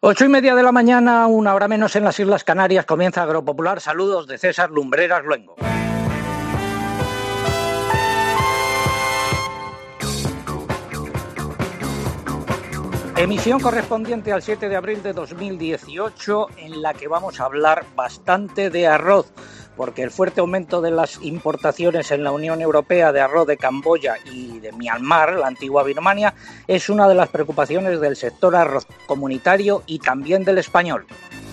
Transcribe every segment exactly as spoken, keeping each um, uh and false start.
Ocho y media de la mañana, una hora menos en las Islas Canarias, comienza Agropopular. Saludos de César Lumbreras Luengo. Emisión correspondiente al siete de abril de dos mil dieciocho, en la que vamos a hablar bastante de arroz, porque el fuerte aumento de las importaciones en la Unión Europea de arroz de Camboya y de Myanmar, la antigua Birmania, es una de las preocupaciones del sector arroz comunitario y también del español.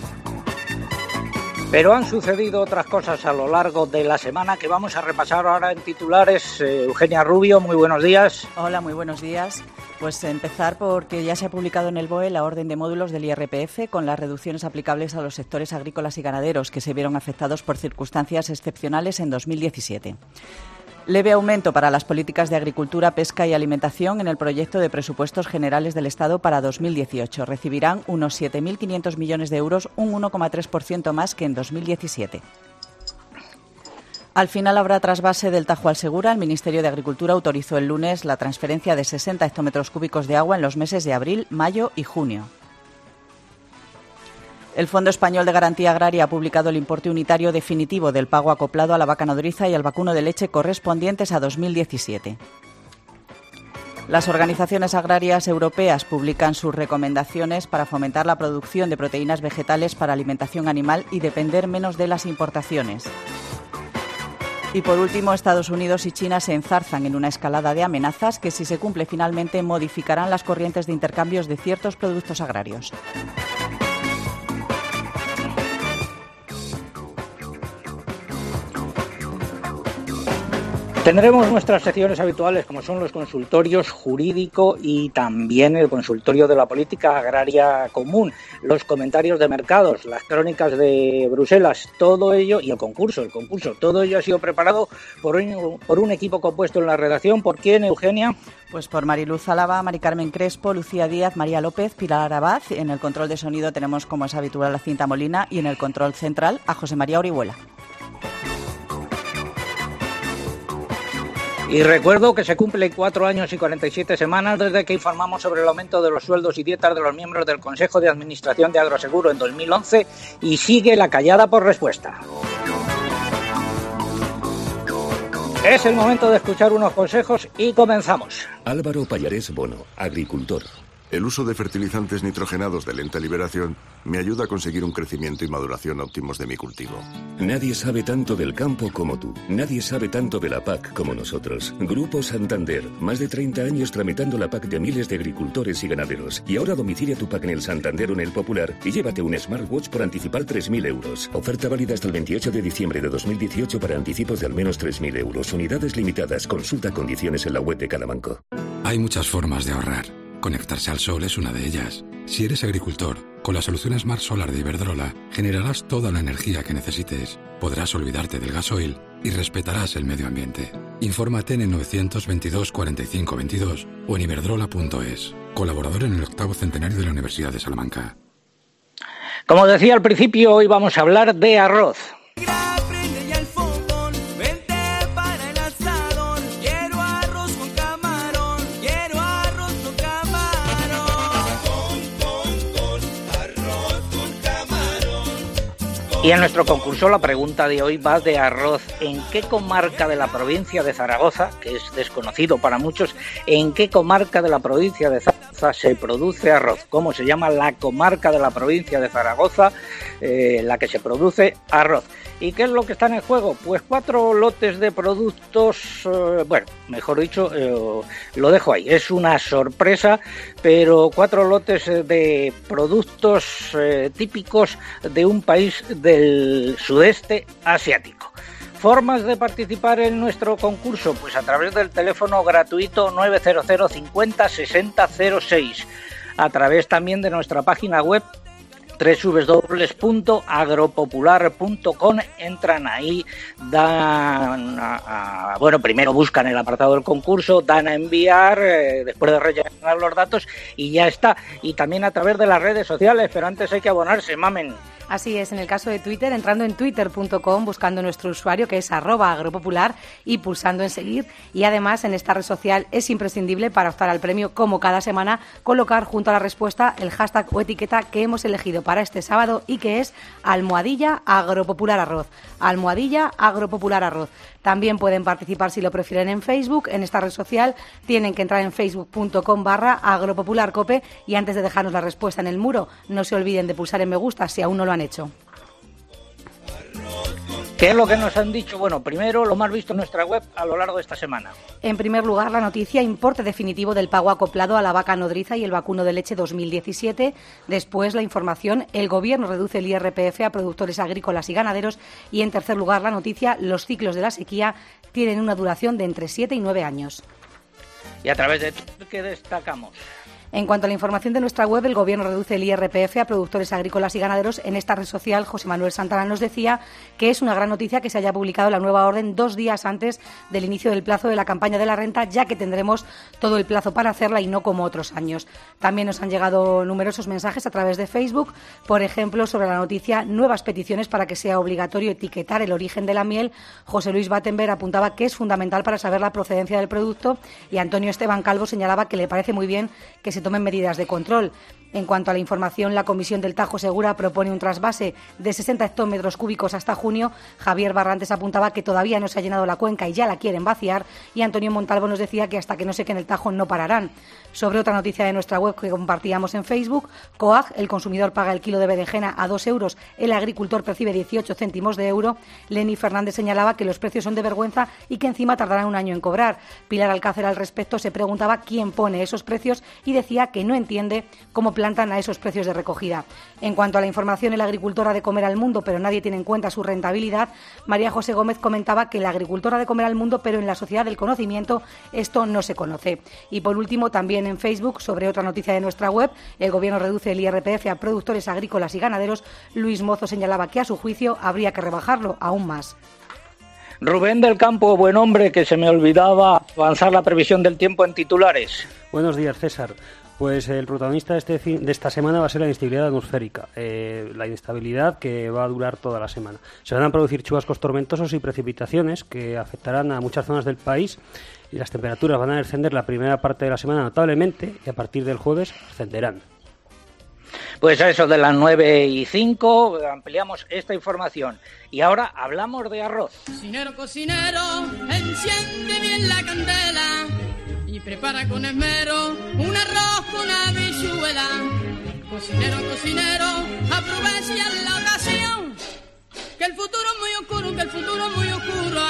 Pero han sucedido otras cosas a lo largo de la semana que vamos a repasar ahora en titulares. Eh, Eugenia Rubio, muy buenos días. Hola, muy buenos días. Pues empezar porque ya se ha publicado en el B O E la orden de módulos del I R P F con las reducciones aplicables a los sectores agrícolas y ganaderos que se vieron afectados por circunstancias excepcionales en dos mil diecisiete. Leve aumento para las políticas de agricultura, pesca y alimentación en el proyecto de presupuestos generales del Estado para dos mil dieciocho. Recibirán unos siete mil quinientos millones de euros, un uno coma tres por ciento más que en dos mil diecisiete. Al final habrá trasvase del Tajo al Segura. El Ministerio de Agricultura autorizó el lunes la transferencia de sesenta hectómetros cúbicos de agua en los meses de abril, mayo y junio. El Fondo Español de Garantía Agraria ha publicado el importe unitario definitivo del pago acoplado a la vaca nodriza y al vacuno de leche correspondientes a dos mil diecisiete. Las organizaciones agrarias europeas publican sus recomendaciones para fomentar la producción de proteínas vegetales para alimentación animal y depender menos de las importaciones. Y por último, Estados Unidos y China se enzarzan en una escalada de amenazas que, si se cumple finalmente, modificarán las corrientes de intercambios de ciertos productos agrarios. Tendremos nuestras secciones habituales, como son los consultorios jurídico y también el consultorio de la política agraria común, los comentarios de mercados, las crónicas de Bruselas, todo ello, y el concurso, el concurso, todo ello ha sido preparado por un, por un equipo compuesto en la redacción. ¿Por quién, Eugenia? Pues por Mariluz Álava, Mari Carmen Crespo, Lucía Díaz, María López, Pilar Abad. En el control de sonido tenemos, como es habitual, a Cinta Molina y en el control central a José María Orihuela. Y recuerdo que se cumplen cuatro años y cuarenta y siete semanas desde que informamos sobre el aumento de los sueldos y dietas de los miembros del Consejo de Administración de Agroseguro en dos mil once y sigue la callada por respuesta. Es el momento de escuchar unos consejos y comenzamos. Álvaro Pallarés Bono, agricultor. El uso de fertilizantes nitrogenados de lenta liberación me ayuda a conseguir un crecimiento y maduración óptimos de mi cultivo. Nadie sabe tanto del campo como tú. Nadie sabe tanto de la P A C como nosotros. Grupo Santander. Más de treinta años tramitando la P A C de miles de agricultores y ganaderos. Y ahora domicilia tu P A C en el Santander o en el Popular y llévate un smartwatch por anticipar tres mil euros. Oferta válida hasta el veintiocho de diciembre de dos mil dieciocho para anticipos de al menos tres mil euros. Unidades limitadas. Consulta condiciones en la web de cada banco. Hay muchas formas de ahorrar. Conectarse al sol es una de ellas. Si eres agricultor, con la solución Smart Solar de Iberdrola generarás toda la energía que necesites, podrás olvidarte del gasoil y respetarás el medio ambiente. Infórmate en el novecientos veintidós cuarenta y cinco veintidós o en iberdrola punto es. Colaborador en el octavo centenario de la Universidad de Salamanca. Como decía al principio, hoy vamos a hablar de arroz. Y en nuestro concurso la pregunta de hoy va de arroz. ¿En qué comarca de la provincia de Zaragoza, que es desconocido para muchos, en qué comarca de la provincia de Zaragoza se produce arroz? ¿Cómo se llama la comarca de la provincia de Zaragoza eh, en la que se produce arroz? ¿Y qué es lo que está en el juego? Pues cuatro lotes de productos, eh, bueno, mejor dicho, eh, lo dejo ahí. Es una sorpresa, pero cuatro lotes de productos eh, típicos de un país del sudeste asiático. Formas de participar en nuestro concurso, pues a través del teléfono gratuito nueve cero cero cincuenta sesenta cero seis, a través también de nuestra página web doble u doble u doble u punto agropopular punto com, entran ahí, dan a, a, bueno, primero buscan el apartado del concurso, dan a enviar, eh, después de rellenar los datos y ya está. Y también a través de las redes sociales, pero antes hay que abonarse, mamen. Así es, en el caso de Twitter, entrando en twitter punto com, buscando nuestro usuario que es arroba agropopular y pulsando en seguir. Y además en esta red social es imprescindible para optar al premio, como cada semana, colocar junto a la respuesta el hashtag o etiqueta que hemos elegido para este sábado y que es almohadilla agropopular arroz. Almohadilla agropopular arroz. También pueden participar si lo prefieren en Facebook, en esta red social. Tienen que entrar en facebook punto com barra agropopularcope y antes de dejarnos la respuesta en el muro, no se olviden de pulsar en me gusta si aún no lo han hecho. ¿Qué es lo que nos han dicho? Bueno, primero, lo más visto en nuestra web a lo largo de esta semana. En primer lugar, la noticia: importe definitivo del pago acoplado a la vaca nodriza y el vacuno de leche dos mil diecisiete. Después, la información: el Gobierno reduce el I R P F a productores agrícolas y ganaderos. Y en tercer lugar, la noticia: los ciclos de la sequía tienen una duración de entre siete y nueve años. ¿Y a través de qué destacamos? En cuanto a la información de nuestra web, el Gobierno reduce el I R P F a productores agrícolas y ganaderos. En esta red social, José Manuel Santana nos decía que es una gran noticia que se haya publicado la nueva orden dos días antes del inicio del plazo de la campaña de la renta, ya que tendremos todo el plazo para hacerla y no como otros años. También nos han llegado numerosos mensajes a través de Facebook, por ejemplo, sobre la noticia: nuevas peticiones para que sea obligatorio etiquetar el origen de la miel. José Luis Battenberg apuntaba que es fundamental para saber la procedencia del producto y Antonio Esteban Calvo señalaba que le parece muy bien que se tomen medidas de control. En cuanto a la información, la Comisión del Tajo Segura propone un trasvase de sesenta hectómetros cúbicos hasta junio. Javier Barrantes apuntaba que todavía no se ha llenado la cuenca y ya la quieren vaciar. Y Antonio Montalvo nos decía que hasta que no sequen el Tajo no pararán. Sobre otra noticia de nuestra web que compartíamos en Facebook, COAG: el consumidor paga el kilo de berenjena a dos euros, el agricultor percibe dieciocho céntimos de euro. Leni Fernández señalaba que los precios son de vergüenza y que encima tardarán un año en cobrar. Pilar Alcácer al respecto se preguntaba quién pone esos precios y decía que no entiende cómo plantan a esos precios de recogida. En cuanto a la información, el agricultor ha de comer al mundo, pero nadie tiene en cuenta su rentabilidad. María José Gómez comentaba que el agricultor ha de comer al mundo, pero en la sociedad del conocimiento esto no se conoce. Y por último, también en Facebook, sobre otra noticia de nuestra web, el Gobierno reduce el I R P F a productores agrícolas y ganaderos. Luis Mozo señalaba que a su juicio habría que rebajarlo aún más. Rubén del Campo, buen hombre, que se me olvidaba avanzar la previsión del tiempo en titulares. Buenos días, César. Pues el protagonista de, este fin, de esta semana va a ser la inestabilidad atmosférica, eh, la inestabilidad que va a durar toda la semana. Se van a producir chubascos tormentosos y precipitaciones que afectarán a muchas zonas del país y las temperaturas van a descender la primera parte de la semana notablemente y a partir del jueves ascenderán. Pues a eso de las nueve y cinco ampliamos esta información. Y ahora hablamos de arroz. Cocinero, cocinero, enciende bien la candela y prepara con esmero un arroz con habichuela. Cocinero, cocinero, aprovecha la ocasión, que el futuro es muy oscuro, que el futuro es muy oscuro.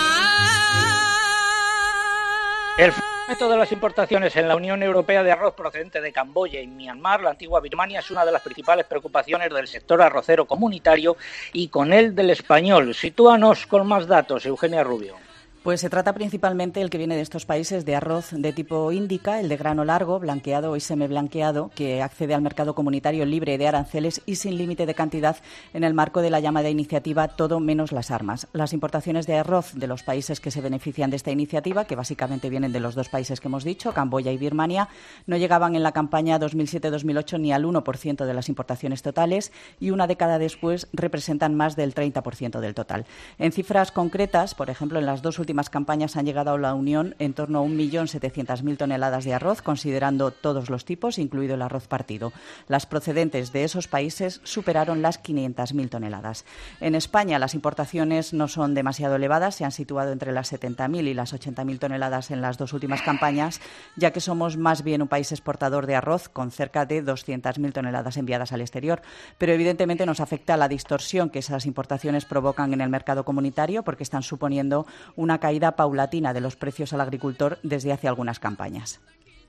El fomento de las importaciones en la Unión Europea de arroz procedente de Camboya y Myanmar, la antigua Birmania, es una de las principales preocupaciones del sector arrocero comunitario y con él del español. Sitúanos con más datos, Eugenia Rubio. Pues se trata principalmente, el que viene de estos países, de arroz de tipo índica, el de grano largo, blanqueado y semiblanqueado, que accede al mercado comunitario libre de aranceles y sin límite de cantidad en el marco de la llamada iniciativa Todo menos las armas. Las importaciones de arroz de los países que se benefician de esta iniciativa, que básicamente vienen de los dos países que hemos dicho, Camboya y Birmania, no llegaban en la campaña dos mil siete dos mil ocho ni al uno por ciento de las importaciones totales y una década después representan más del treinta por ciento del total. En cifras concretas, por ejemplo, en las dos últimas últimas campañas han llegado a la Unión en torno a un millón setecientas mil toneladas de arroz, considerando todos los tipos, incluido el arroz partido. Las procedentes de esos países superaron las quinientas mil toneladas. En España las importaciones no son demasiado elevadas, se han situado entre las setenta mil y las ochenta mil toneladas en las dos últimas campañas, ya que somos más bien un país exportador de arroz, con cerca de doscientas mil toneladas enviadas al exterior. Pero evidentemente nos afecta la distorsión que esas importaciones provocan en el mercado comunitario, porque están suponiendo una caída paulatina de los precios al agricultor desde hace algunas campañas.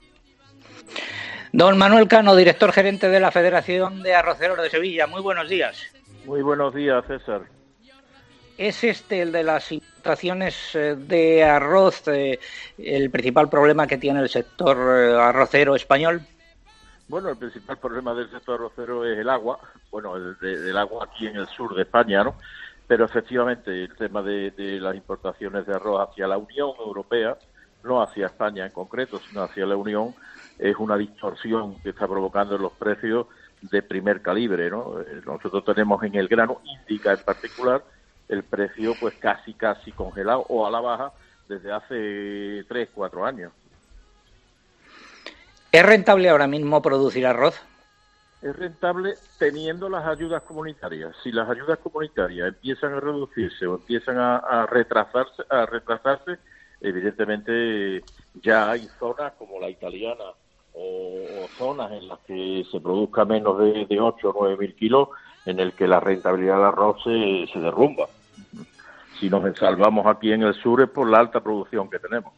Don Manuel Cano, director gerente de la Federación de Arroceros de Sevilla. Muy buenos días. Muy buenos días, César. ¿Es este el de las importaciones de arroz eh, el principal problema que tiene el sector arrocero español? Bueno, el principal problema del sector arrocero es el agua, bueno, el, de, el agua aquí en el sur de España, ¿no? Pero efectivamente el tema de, de las importaciones de arroz hacia la Unión Europea, no hacia España en concreto, sino hacia la Unión, es una distorsión que está provocando los precios de primer calibre, ¿no? Nosotros tenemos en el grano índica en particular el precio pues casi casi congelado o a la baja desde hace tres, cuatro años. ¿Es rentable ahora mismo producir arroz? Es rentable teniendo las ayudas comunitarias. Si las ayudas comunitarias empiezan a reducirse o empiezan a, a retrasarse, a retrasarse, evidentemente ya hay zonas como la italiana o, o zonas en las que se produzca menos de, de ocho o nueve mil kilos, en el que la rentabilidad del arroz se, se derrumba. Si nos salvamos aquí en el sur es por la alta producción que tenemos.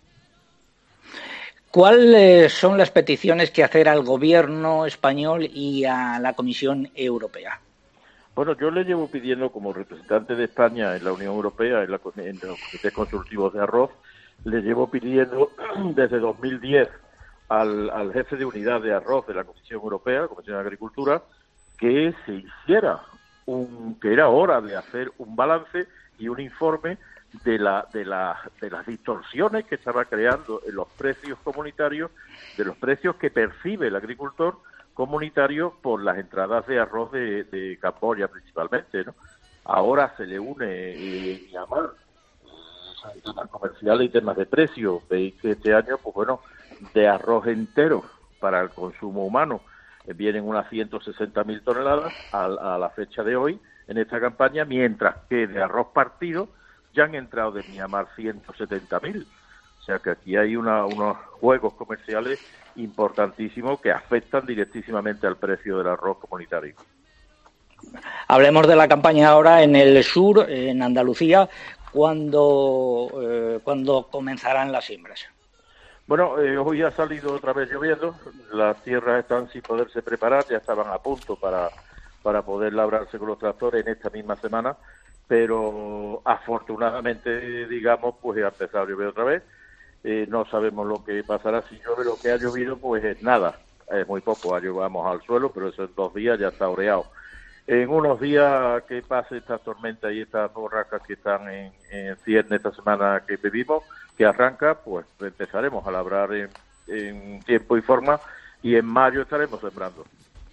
¿Cuáles son las peticiones que hacer al gobierno español y a la Comisión Europea? Bueno, yo le llevo pidiendo como representante de España en la Unión Europea, en, la, en los comités consultivos de arroz, le llevo pidiendo desde dos mil diez al, al jefe de unidad de arroz de la Comisión Europea, la Comisión de Agricultura, que se hiciera un, que era hora de hacer un balance y un informe de la de la de las distorsiones que estaba creando en los precios comunitarios, de los precios que percibe el agricultor comunitario por las entradas de arroz de, de Camboya principalmente, ¿no? Ahora se le une eh, Myanmar, eh, temas comerciales y temas de precio. Veis que este año, pues bueno, de arroz entero para el consumo humano eh, vienen unas ciento sesenta mil toneladas a, a la fecha de hoy en esta campaña, mientras que de arroz partido ya han entrado de Myanmar ciento setenta mil. O sea que aquí hay una, unos juegos comerciales importantísimos que afectan directísimamente al precio del arroz comunitario. Hablemos de la campaña ahora en el sur, en Andalucía, cuando, eh, cuando comenzarán las siembras. Bueno, eh, hoy ha salido otra vez lloviendo, las tierras están sin poderse preparar, ya estaban a punto para, para poder labrarse con los tractores en esta misma semana, pero afortunadamente, digamos, pues ha empezado a llover otra vez. Eh, no sabemos lo que pasará si llueve. Lo que ha llovido pues es nada, es muy poco, llevamos al suelo, pero eso en dos días ya está oreado. En unos días que pase esta tormenta y estas borrascas que están en, en cierne esta semana que vivimos, que arranca, pues empezaremos a labrar en, en tiempo y forma, y en mayo estaremos sembrando.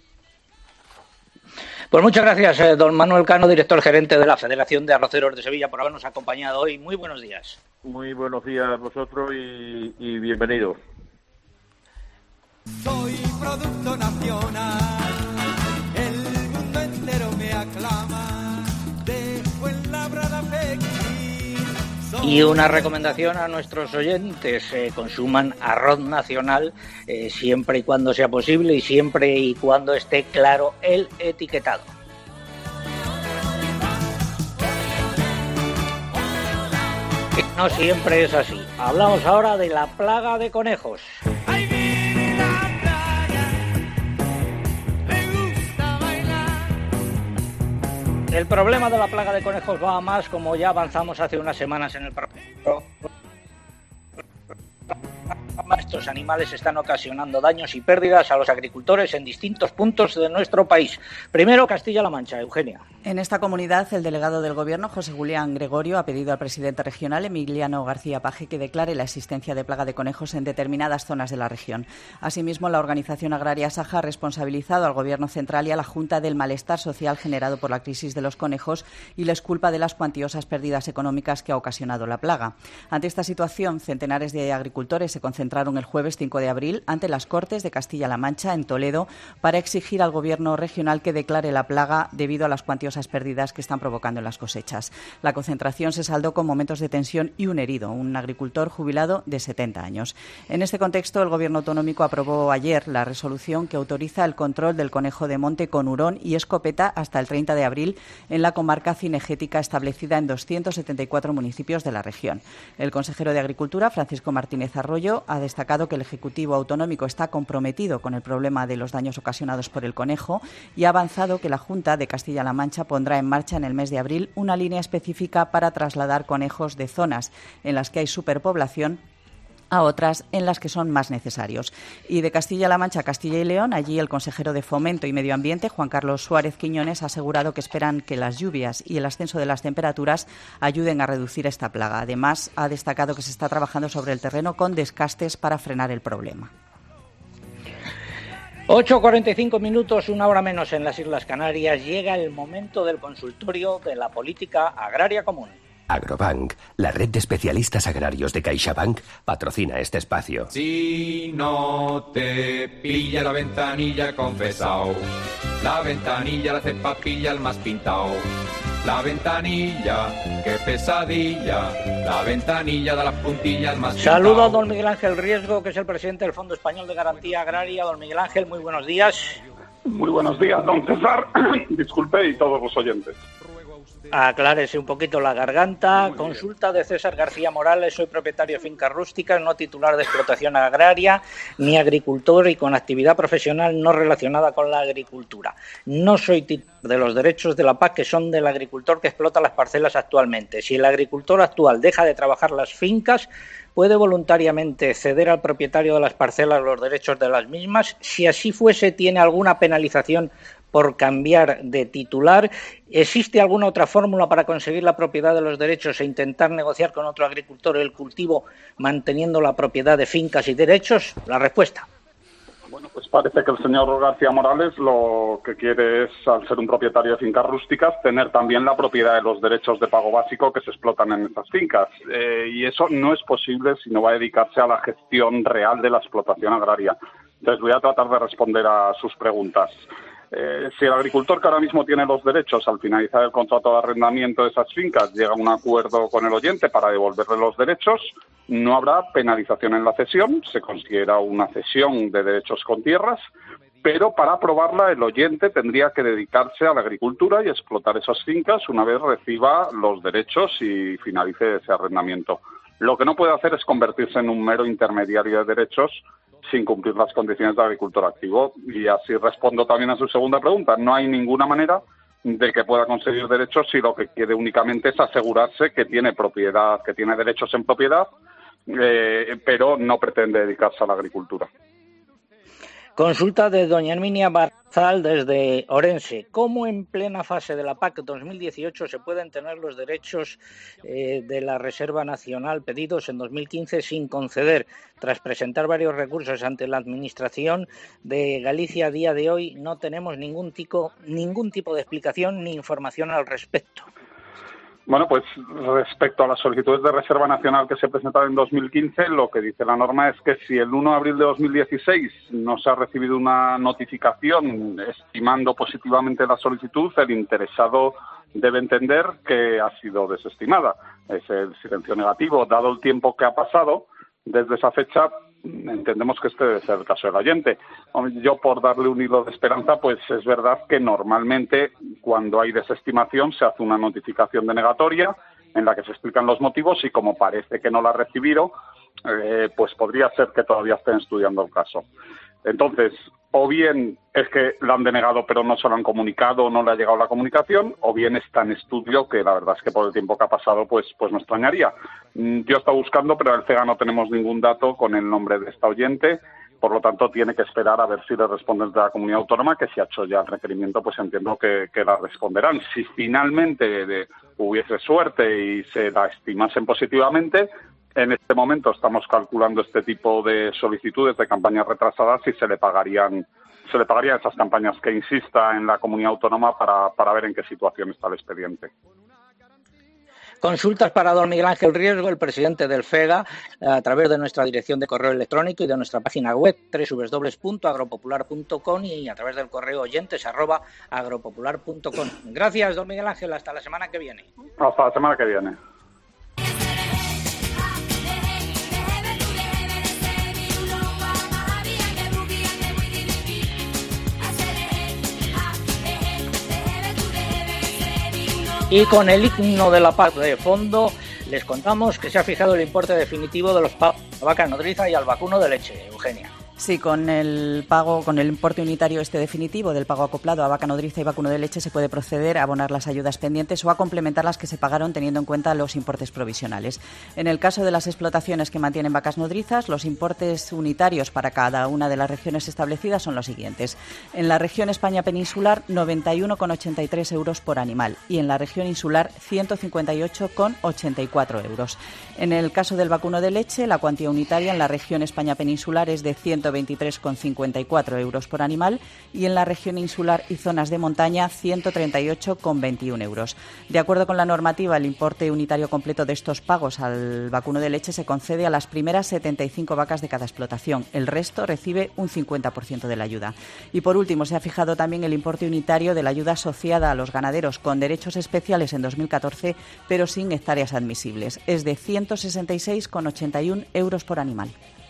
Pues muchas gracias, eh, don Manuel Cano, director gerente de la Federación de Arroceros de Sevilla, por habernos acompañado hoy. Muy buenos días. Muy buenos días a vosotros y, y bienvenidos. Soy producto nacional, el mundo entero me aclama, de Fuenlabrada Pekín. Y una recomendación a nuestros oyentes, eh, consuman arroz nacional eh, siempre y cuando sea posible y siempre y cuando esté claro el etiquetado. No siempre es así. Hablamos ahora de la plaga de conejos. Ahí viene la playa, me gusta bailar. El problema de la plaga de conejos va a más, como ya avanzamos hace unas semanas en el programa. Estos animales están ocasionando daños y pérdidas a los agricultores en distintos puntos de nuestro país. Primero, Castilla-La Mancha. Eugenia. En esta comunidad, el delegado del Gobierno, José Julián Gregorio, ha pedido al presidente regional, Emiliano García Paje, que declare la existencia de plaga de conejos en determinadas zonas de la región. Asimismo, la organización agraria Saja ha responsabilizado al Gobierno central y a la Junta del malestar social generado por la crisis de los conejos y les culpa de las cuantiosas pérdidas económicas que ha ocasionado la plaga. Ante esta situación, centenares de agricultores se concentraron el jueves cinco de abril ante las Cortes de Castilla-La Mancha en Toledo para exigir al Gobierno regional que declare la plaga debido a las cuantiosas pérdidas que están provocando en las cosechas. La concentración se saldó con momentos de tensión y un herido, un agricultor jubilado de setenta años. En este contexto, el Gobierno autonómico aprobó ayer la resolución que autoriza el control del conejo de monte con hurón y escopeta hasta el treinta de abril en la comarca cinegética establecida en doscientos setenta y cuatro municipios de la región. El consejero de Agricultura, Francisco Martínez Arroyo, ha destacado que el Ejecutivo autonómico está comprometido con el problema de los daños ocasionados por el conejo y ha avanzado que la Junta de Castilla-La Mancha pondrá en marcha en el mes de abril una línea específica para trasladar conejos de zonas en las que hay superpoblación a otras en las que son más necesarios. Y de Castilla-La Mancha a Castilla y León, allí el consejero de Fomento y Medio Ambiente, Juan Carlos Suárez Quiñones, ha asegurado que esperan que las lluvias y el ascenso de las temperaturas ayuden a reducir esta plaga. Además, ha destacado que se está trabajando sobre el terreno con descastes para frenar el problema. ocho cuarenta y cinco minutos, una hora menos en las Islas Canarias. Llega el momento del consultorio de la política agraria común. Agrobank, la red de especialistas agrarios de CaixaBank, patrocina este espacio. Si no te pilla la ventanilla confesao, la ventanilla la hace papilla el más pintao. La ventanilla, qué pesadilla, la ventanilla da las puntillas más pintao. Saludo a don Miguel Ángel Riesgo, que es el presidente del Fondo Español de Garantía Agraria. Don Miguel Ángel, muy buenos días. Muy buenos días, don César. Disculpe, y todos los oyentes. Aclárese un poquito la garganta. Consulta de César García Morales. Soy propietario de fincas rústicas, no titular de explotación agraria, ni agricultor y con actividad profesional no relacionada con la agricultura. No soy titular de los derechos de la P A C, que son del agricultor que explota las parcelas actualmente. Si el agricultor actual deja de trabajar las fincas, puede voluntariamente ceder al propietario de las parcelas los derechos de las mismas. Si así fuese, ¿tiene alguna penalización por cambiar de titular? ¿Existe alguna otra fórmula para conseguir la propiedad de los derechos e intentar negociar con otro agricultor el cultivo manteniendo la propiedad de fincas y derechos? La respuesta. Bueno, pues parece que el señor García Morales lo que quiere es, al ser un propietario de fincas rústicas, tener también la propiedad de los derechos de pago básico que se explotan en estas fincas. Eh, y eso no es posible si no va a dedicarse a la gestión real de la explotación agraria. Entonces voy a tratar de responder a sus preguntas. Eh, si el agricultor que ahora mismo tiene los derechos al finalizar el contrato de arrendamiento de esas fincas llega a un acuerdo con el oyente para devolverle los derechos, no habrá penalización en la cesión, se considera una cesión de derechos con tierras, pero para aprobarla el oyente tendría que dedicarse a la agricultura y explotar esas fincas una vez reciba los derechos y finalice ese arrendamiento. Lo que no puede hacer es convertirse en un mero intermediario de derechos sin cumplir las condiciones de agricultor activo. Y así respondo también a su segunda pregunta. No hay ninguna manera de que pueda conseguir derechos si lo que quiere únicamente es asegurarse que tiene propiedad, que tiene derechos en propiedad, eh, pero no pretende dedicarse a la agricultura. Consulta de doña Herminia Barzal desde Orense. ¿Cómo en plena fase de la P A C dos mil dieciocho se pueden tener los derechos eh, de la Reserva Nacional pedidos en dos mil quince sin conceder? Tras presentar varios recursos ante la Administración de Galicia a día de hoy, no tenemos ningún tipo, ningún tipo de explicación ni información al respecto. Bueno, pues respecto a las solicitudes de Reserva Nacional que se presentaron en dos mil quince, lo que dice la norma es que si el uno de abril de dos mil dieciséis no se ha recibido una notificación estimando positivamente la solicitud, el interesado debe entender que ha sido desestimada. Es el silencio negativo. Dado el tiempo que ha pasado desde esa fecha, entendemos que este debe ser el caso del oyente. Yo, por darle un hilo de esperanza, pues es verdad que normalmente cuando hay desestimación se hace una notificación denegatoria en la que se explican los motivos y como parece que no la ha recibido, eh, pues podría ser que todavía estén estudiando el caso. Entonces, o bien es que la han denegado pero no se lo han comunicado o no le ha llegado la comunicación, o bien está en estudio, que la verdad es que por el tiempo que ha pasado pues, pues me extrañaría. Yo he estado buscando, pero en el CEGA no tenemos ningún dato con el nombre de esta oyente, por lo tanto tiene que esperar a ver si le responden de la comunidad autónoma, que si ha hecho ya el requerimiento pues entiendo que, que la responderán. Si finalmente de, hubiese suerte y se la estimasen positivamente, en este momento estamos calculando este tipo de solicitudes de campañas retrasadas y se le pagarían se le pagarían esas campañas que insista en la comunidad autónoma para, para ver en qué situación está el expediente. Consultas para don Miguel Ángel Riesgo, el presidente del FEGA, a través de nuestra dirección de correo electrónico y de nuestra página web doble u doble u doble u punto agropopular punto com y a través del correo oyentes arroba agropopular punto com. Gracias, don Miguel Ángel. Hasta la semana que viene. Hasta la semana que viene. Y con el himno de la P A C de fondo, les contamos que se ha fijado el importe definitivo de los pagos de vaca nodriza y al vacuno de leche. Eugenia. Sí, con el pago, con el importe unitario este definitivo del pago acoplado a vaca nodriza y vacuno de leche se puede proceder a abonar las ayudas pendientes o a complementar las que se pagaron teniendo en cuenta los importes provisionales. En el caso de las explotaciones que mantienen vacas nodrizas, los importes unitarios para cada una de las regiones establecidas son los siguientes. En la región España peninsular, noventa y uno coma ochenta y tres euros por animal y en la región insular, ciento cincuenta y ocho coma ochenta y cuatro euros. En el caso del vacuno de leche, la cuantía unitaria en la región España peninsular es de ciento veintitrés coma cincuenta y cuatro euros por animal y en la región insular y zonas de montaña ciento treinta y ocho coma veintiuno euros. De acuerdo con la normativa, el importe unitario completo de estos pagos al vacuno de leche se concede a las primeras setenta y cinco vacas de cada explotación. El resto recibe un cincuenta por ciento de la ayuda. Y por último, se ha fijado también el importe unitario de la ayuda asociada a los ganaderos con derechos especiales en dos mil catorce, pero sin hectáreas admisibles. Es de ciento sesenta y seis coma ochenta y uno euros por animal.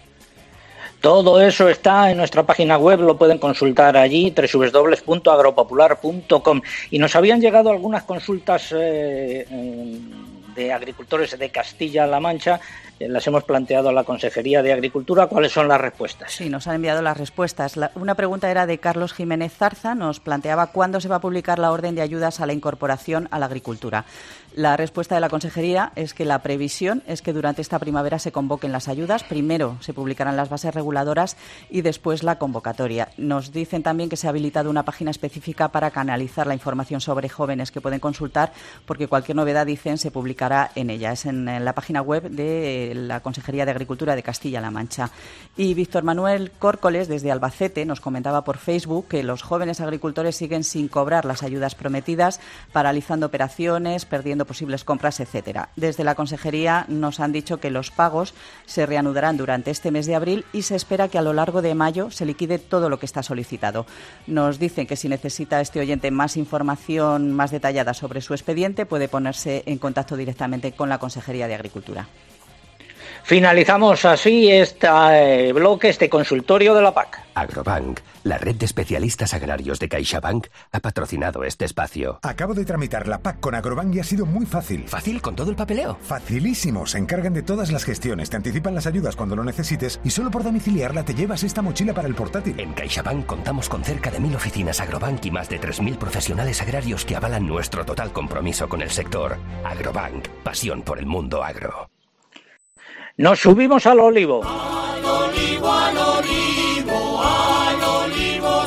Todo eso está en nuestra página web, lo pueden consultar allí, doble u doble u doble u punto agropopular punto com. Y nos habían llegado algunas consultas eh, de agricultores de Castilla-La Mancha. Eh, las hemos planteado a la Consejería de Agricultura. ¿Cuáles son las respuestas? Sí, nos han enviado las respuestas. La, una pregunta era de Carlos Jiménez Zarza. Nos planteaba cuándo se va a publicar la orden de ayudas a la incorporación a la agricultura. La respuesta de la Consejería es que la previsión es que durante esta primavera se convoquen las ayudas. Primero se publicarán las bases reguladoras y después la convocatoria. Nos dicen también que se ha habilitado una página específica para canalizar la información sobre jóvenes que pueden consultar, porque cualquier novedad, dicen, se publicará en ella. Es en, en la página web de la Consejería de Agricultura de Castilla-La Mancha. Y Víctor Manuel Córcoles, desde Albacete, nos comentaba por Facebook que los jóvenes agricultores siguen sin cobrar las ayudas prometidas, paralizando operaciones, perdiendo posibles compras, etcétera. Desde la Consejería nos han dicho que los pagos se reanudarán durante este mes de abril y se espera que a lo largo de mayo se liquide todo lo que está solicitado. Nos dicen que si necesita este oyente más información más detallada sobre su expediente, puede ponerse en contacto directamente con la Consejería de Agricultura. Finalizamos así este bloque, este consultorio de la P A C. Agrobank, la red de especialistas agrarios de CaixaBank, ha patrocinado este espacio. Acabo de tramitar la P A C con Agrobank y ha sido muy fácil. ¿Fácil con todo el papeleo? Facilísimo. Se encargan de todas las gestiones, te anticipan las ayudas cuando lo necesites y solo por domiciliarla te llevas esta mochila para el portátil. En CaixaBank contamos con cerca de mil oficinas Agrobank y más de tres mil profesionales agrarios que avalan nuestro total compromiso con el sector. Agrobank, pasión por el mundo agro. Nos subimos al olivo. Al olivo, al olivo, al olivo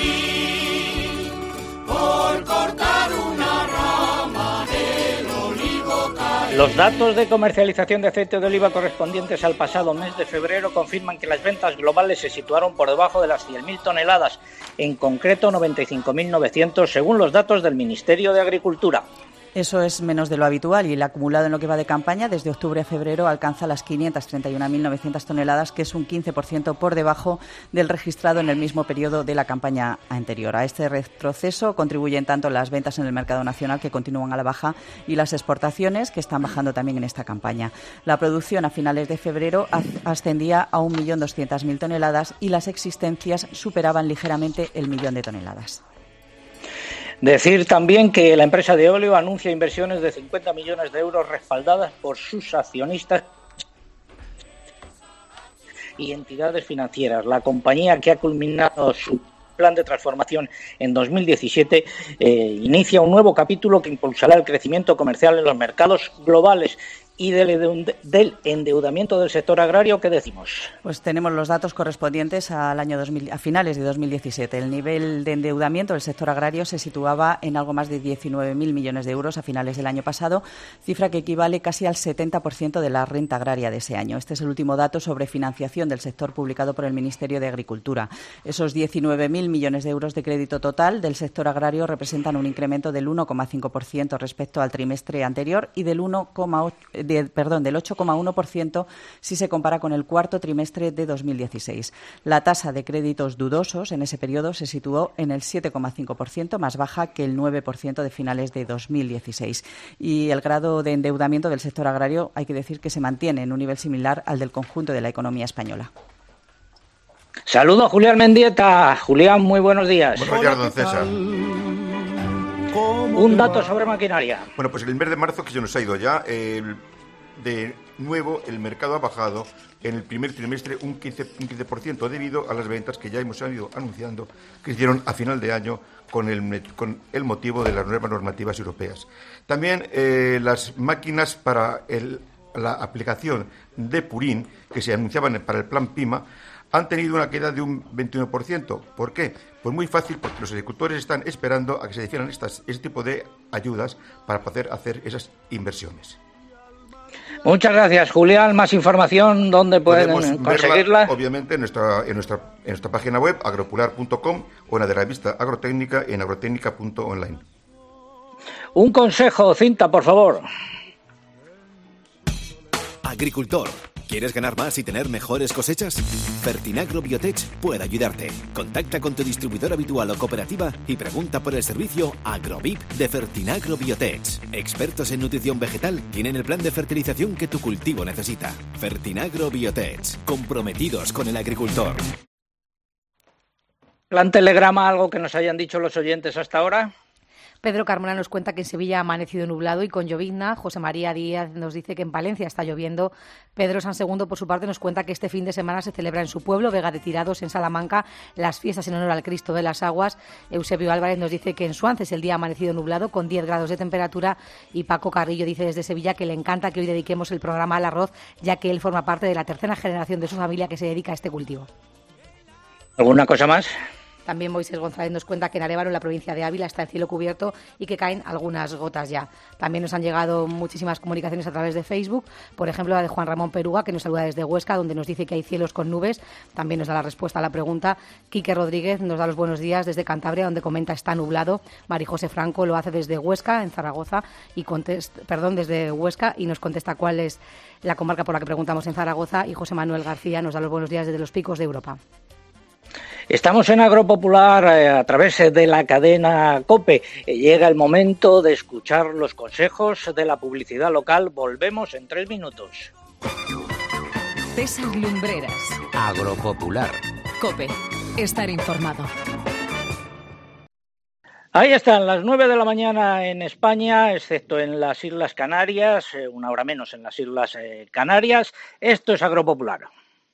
subí, por cortar una rama del olivo caí. Los datos de comercialización de aceite de oliva correspondientes al pasado mes de febrero confirman que las ventas globales se situaron por debajo de las cien mil toneladas, en concreto noventa y cinco mil novecientos según los datos del Ministerio de Agricultura. Eso es menos de lo habitual y el acumulado en lo que va de campaña desde octubre a febrero alcanza las quinientas treinta y una mil novecientas toneladas, que es un quince por ciento por debajo del registrado en el mismo periodo de la campaña anterior. A este retroceso contribuyen tanto las ventas en el mercado nacional, que continúan a la baja, y las exportaciones, que están bajando también en esta campaña. La producción a finales de febrero ascendía a un millón doscientas mil toneladas y las existencias superaban ligeramente el millón de toneladas. Decir también que la empresa de óleo anuncia inversiones de cincuenta millones de euros respaldadas por sus accionistas y entidades financieras. La compañía, que ha culminado su plan de transformación en dos mil diecisiete, eh, inicia un nuevo capítulo que impulsará el crecimiento comercial en los mercados globales. Y del, del endeudamiento del sector agrario, ¿qué decimos? Pues tenemos los datos correspondientes al año dos mil, a finales de dos mil diecisiete. El nivel de endeudamiento del sector agrario se situaba en algo más de diecinueve mil millones de euros a finales del año pasado, cifra que equivale casi al setenta por ciento de la renta agraria de ese año. Este es el último dato sobre financiación del sector publicado por el Ministerio de Agricultura. Esos diecinueve mil millones de euros de crédito total del sector agrario representan un incremento del uno coma cinco por ciento respecto al trimestre anterior y del uno coma ocho por ciento De, perdón, del ocho coma uno por ciento si se compara con el cuarto trimestre de dos mil dieciséis. La tasa de créditos dudosos en ese periodo se situó en el siete coma cinco por ciento, más baja que el nueve por ciento de finales de dos mil dieciséis. Y el grado de endeudamiento del sector agrario, hay que decir que se mantiene en un nivel similar al del conjunto de la economía española. Saludo a Julián Mendieta. Julián, muy buenos días. Buenos días, don César. Un dato sobre maquinaria. Bueno, pues el mes de marzo, que se nos ha ido ya, el de nuevo el mercado ha bajado en el primer trimestre un quince, un quince por ciento debido a las ventas que ya hemos ido anunciando que hicieron a final de año con el, con el motivo de las nuevas normativas europeas. También eh, las máquinas para el, la aplicación de Purín que se anunciaban para el plan PIMA han tenido una caída de un veintiuno por ciento. ¿Por qué? Pues muy fácil, porque los agricultores están esperando a que se difieran estas, este tipo de ayudas para poder hacer esas inversiones. Muchas gracias, Julián. Más información, ¿dónde pueden Podemos conseguirla? Verla, obviamente, en nuestra, en, nuestra, en nuestra página web, agropular punto com, o en la de la revista Agrotécnica en agrotécnica punto online. Un consejo, Cinta, por favor. Agricultor, ¿quieres ganar más y tener mejores cosechas? Fertinagro Biotech puede ayudarte. Contacta con tu distribuidor habitual o cooperativa y pregunta por el servicio AgroVip de Fertinagro Biotech. Expertos en nutrición vegetal tienen el plan de fertilización que tu cultivo necesita. Fertinagro Biotech, comprometidos con el agricultor. ¿Plan telegrama, algo que nos hayan dicho los oyentes hasta ahora? Pedro Carmona nos cuenta que en Sevilla ha amanecido nublado y con llovizna. José María Díaz nos dice que en Palencia está lloviendo. Pedro Sansegundo, por su parte, nos cuenta que este fin de semana se celebra en su pueblo, Vega de Tirados, en Salamanca, las fiestas en honor al Cristo de las Aguas. Eusebio Álvarez nos dice que en Suances el día ha amanecido nublado con diez grados de temperatura. Y Paco Carrillo dice desde Sevilla que le encanta que hoy dediquemos el programa al arroz, ya que él forma parte de la tercera generación de su familia que se dedica a este cultivo. ¿Alguna cosa más? También Moisés González nos cuenta que en Arévalo, en la provincia de Ávila, está el cielo cubierto y que caen algunas gotas ya. También nos han llegado muchísimas comunicaciones a través de Facebook, por ejemplo la de Juan Ramón Peruga, que nos saluda desde Huesca, donde nos dice que hay cielos con nubes. También nos da la respuesta a la pregunta. Quique Rodríguez nos da los buenos días desde Cantabria, donde comenta está nublado. María José Franco lo hace desde Huesca, en Zaragoza, y contesta, perdón, desde Huesca, y nos contesta cuál es la comarca por la que preguntamos en Zaragoza. Y José Manuel García nos da los buenos días desde los Picos de Europa. Estamos en Agropopular eh, a través de la cadena COPE. Eh, llega el momento de escuchar los consejos de la publicidad local. Volvemos en tres minutos. César Lumbreras. Agropopular. COPE. Estar informado. Ahí están, las nueve de la mañana en España, excepto en las Islas Canarias, eh, una hora menos en las Islas eh, Canarias. Esto es Agropopular.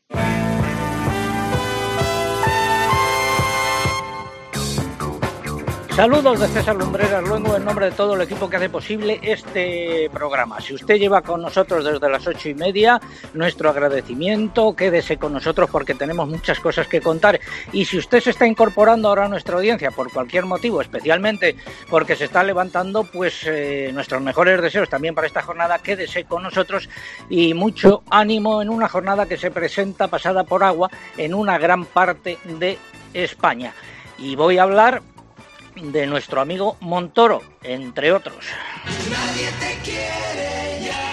Saludos de César Lumbreras, luego en nombre de todo el equipo que hace posible este programa. Si usted lleva con nosotros desde las ocho y media, nuestro agradecimiento, quédese con nosotros porque tenemos muchas cosas que contar. Y si usted se está incorporando ahora a nuestra audiencia por cualquier motivo, especialmente porque se está levantando, pues eh, nuestros mejores deseos también para esta jornada, quédese con nosotros y mucho ánimo en una jornada que se presenta pasada por agua en una gran parte de España. Y voy a hablar de nuestro amigo Montoro, entre otros. Nadie te quiere ya.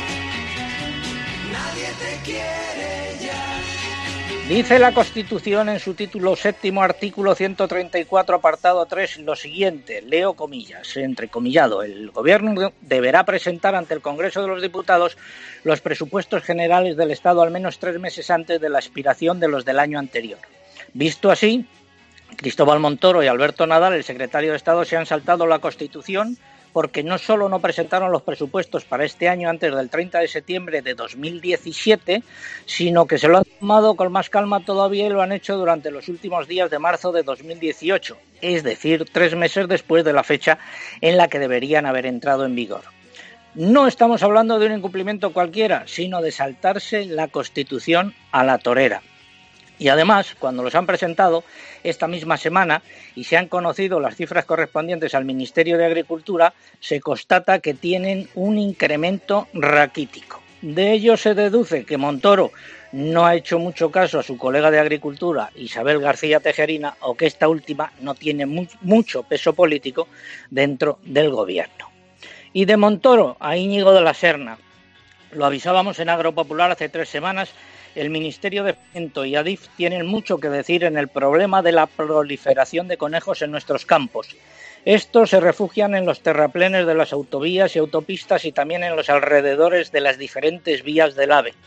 Nadie te quiere ya. Dice la Constitución en su título séptimo, artículo ciento treinta y cuatro, apartado tres, lo siguiente, leo comillas, entrecomillado, el Gobierno deberá presentar ante el Congreso de los Diputados los presupuestos generales del Estado al menos tres meses antes de la expiración de los del año anterior. Visto así, Cristóbal Montoro y Alberto Nadal, el secretario de Estado, se han saltado la Constitución porque no solo no presentaron los presupuestos para este año antes del treinta de septiembre de dos mil diecisiete, sino que se lo han tomado con más calma todavía y lo han hecho durante los últimos días de marzo de dos mil dieciocho, es decir, tres meses después de la fecha en la que deberían haber entrado en vigor. No estamos hablando de un incumplimiento cualquiera, sino de saltarse la Constitución a la torera. Y además, cuando los han presentado esta misma semana y se han conocido las cifras correspondientes al Ministerio de Agricultura, se constata que tienen un incremento raquítico. De ello se deduce que Montoro no ha hecho mucho caso a su colega de Agricultura, Isabel García Tejerina, o que esta última no tiene mu- mucho peso político dentro del Gobierno. Y de Montoro a Íñigo de la Serna. Lo avisábamos en Agropopular hace tres semanas. El Ministerio de Fomento y Adif tienen mucho que decir en el problema de la proliferación de conejos en nuestros campos. Estos se refugian en los terraplenes de las autovías y autopistas y también en los alrededores de las diferentes vías del AVE.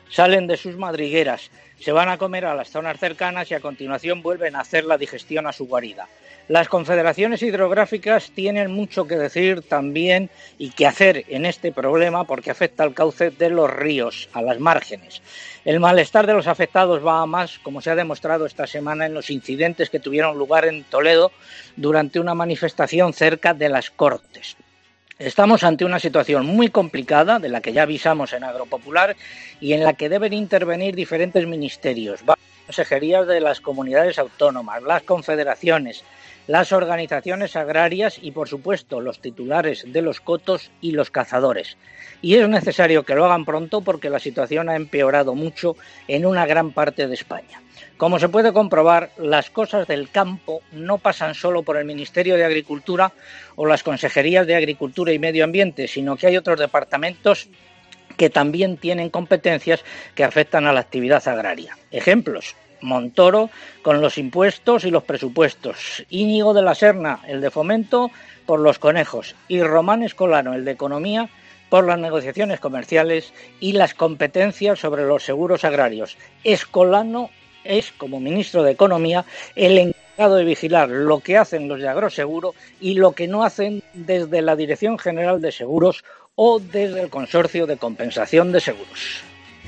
salen de sus madrigueras, se van a comer a las zonas cercanas y a continuación vuelven a hacer la digestión a su guarida. Las confederaciones hidrográficas tienen mucho que decir también y que hacer en este problema porque afecta al cauce de los ríos, a las márgenes. El malestar de los afectados va a más, como se ha demostrado esta semana en los incidentes que tuvieron lugar en Toledo durante una manifestación cerca de las Cortes. Estamos ante una situación muy complicada, de la que ya avisamos en Agropopular, y en la que deben intervenir diferentes ministerios, las consejerías de las comunidades autónomas, las confederaciones, las organizaciones agrarias y, por supuesto, los titulares de los cotos y los cazadores. Y es necesario que lo hagan pronto porque la situación ha empeorado mucho en una gran parte de España. Como se puede comprobar, las cosas del campo no pasan solo por el Ministerio de Agricultura o las consejerías de Agricultura y Medio Ambiente, sino que hay otros departamentos que también tienen competencias que afectan a la actividad agraria. Ejemplos: Montoro con los impuestos y los presupuestos, Íñigo de la Serna, el de Fomento, por los conejos, y Román Escolano, el de Economía, por las negociaciones comerciales y las competencias sobre los seguros agrarios. Escolano es, como ministro de Economía, el encargado de vigilar lo que hacen los de Agroseguro y lo que no hacen desde la Dirección General de Seguros o desde el Consorcio de Compensación de Seguros.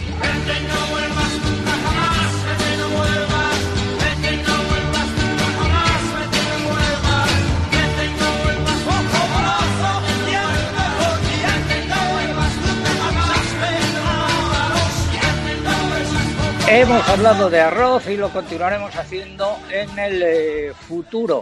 Hemos hablado de arroz y lo continuaremos haciendo en el eh, futuro.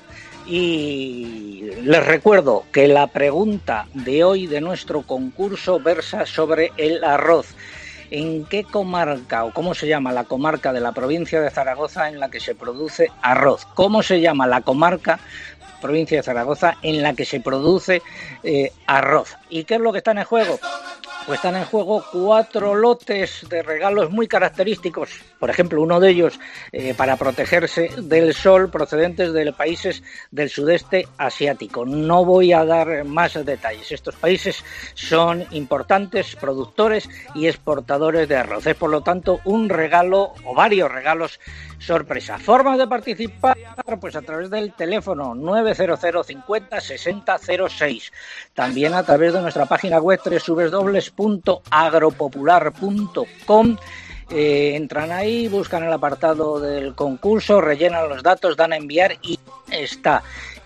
Y les recuerdo que la pregunta de hoy de nuestro concurso versa sobre el arroz. ¿En qué comarca o cómo se llama la comarca de la provincia de Zaragoza en la que se produce arroz? ¿Cómo se llama la comarca, provincia de Zaragoza, en la que se produce eh, arroz? ¿Y qué es lo que está en juego? Pues están en juego cuatro lotes de regalos muy característicos. Por ejemplo, uno de ellos eh, para protegerse del sol, procedentes de países del sudeste asiático. No voy a dar más detalles. Estos países son importantes productores y exportadores de arroz. Es, por lo tanto, un regalo o varios regalos sorpresa. Formas de participar, pues a través del teléfono nueve cero cero cincuenta sesenta cero seis. También a través de nuestra página web doble u doble u doble u punto agropopular punto com. Eh, entran ahí, buscan el apartado del concurso, rellenan los datos, dan a enviar y está.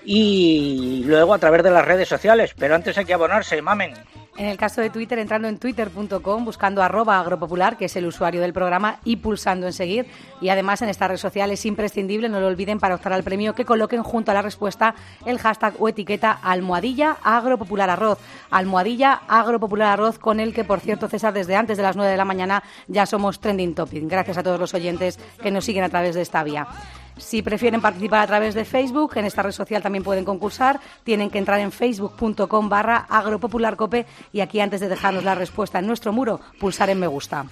Y luego a través de las redes sociales, pero antes hay que abonarse, mamen. En el caso de Twitter, entrando en twitter punto com, buscando arroba agropopular, que es el usuario del programa, y pulsando en seguir. Y además en esta red social es imprescindible, no lo olviden, para optar al premio, que coloquen junto a la respuesta el hashtag o etiqueta almohadilla agropopular arroz. Almohadilla agropopular arroz, con el que, por cierto, César, desde antes de las nueve de la mañana ya somos trending topic. Gracias a todos los oyentes que nos siguen a través de esta vía. Si prefieren participar a través de Facebook, en esta red social también pueden concursar. Tienen que entrar en facebook punto com barra agropopularcope y aquí, antes de dejarnos la respuesta en nuestro muro, pulsar en me gusta.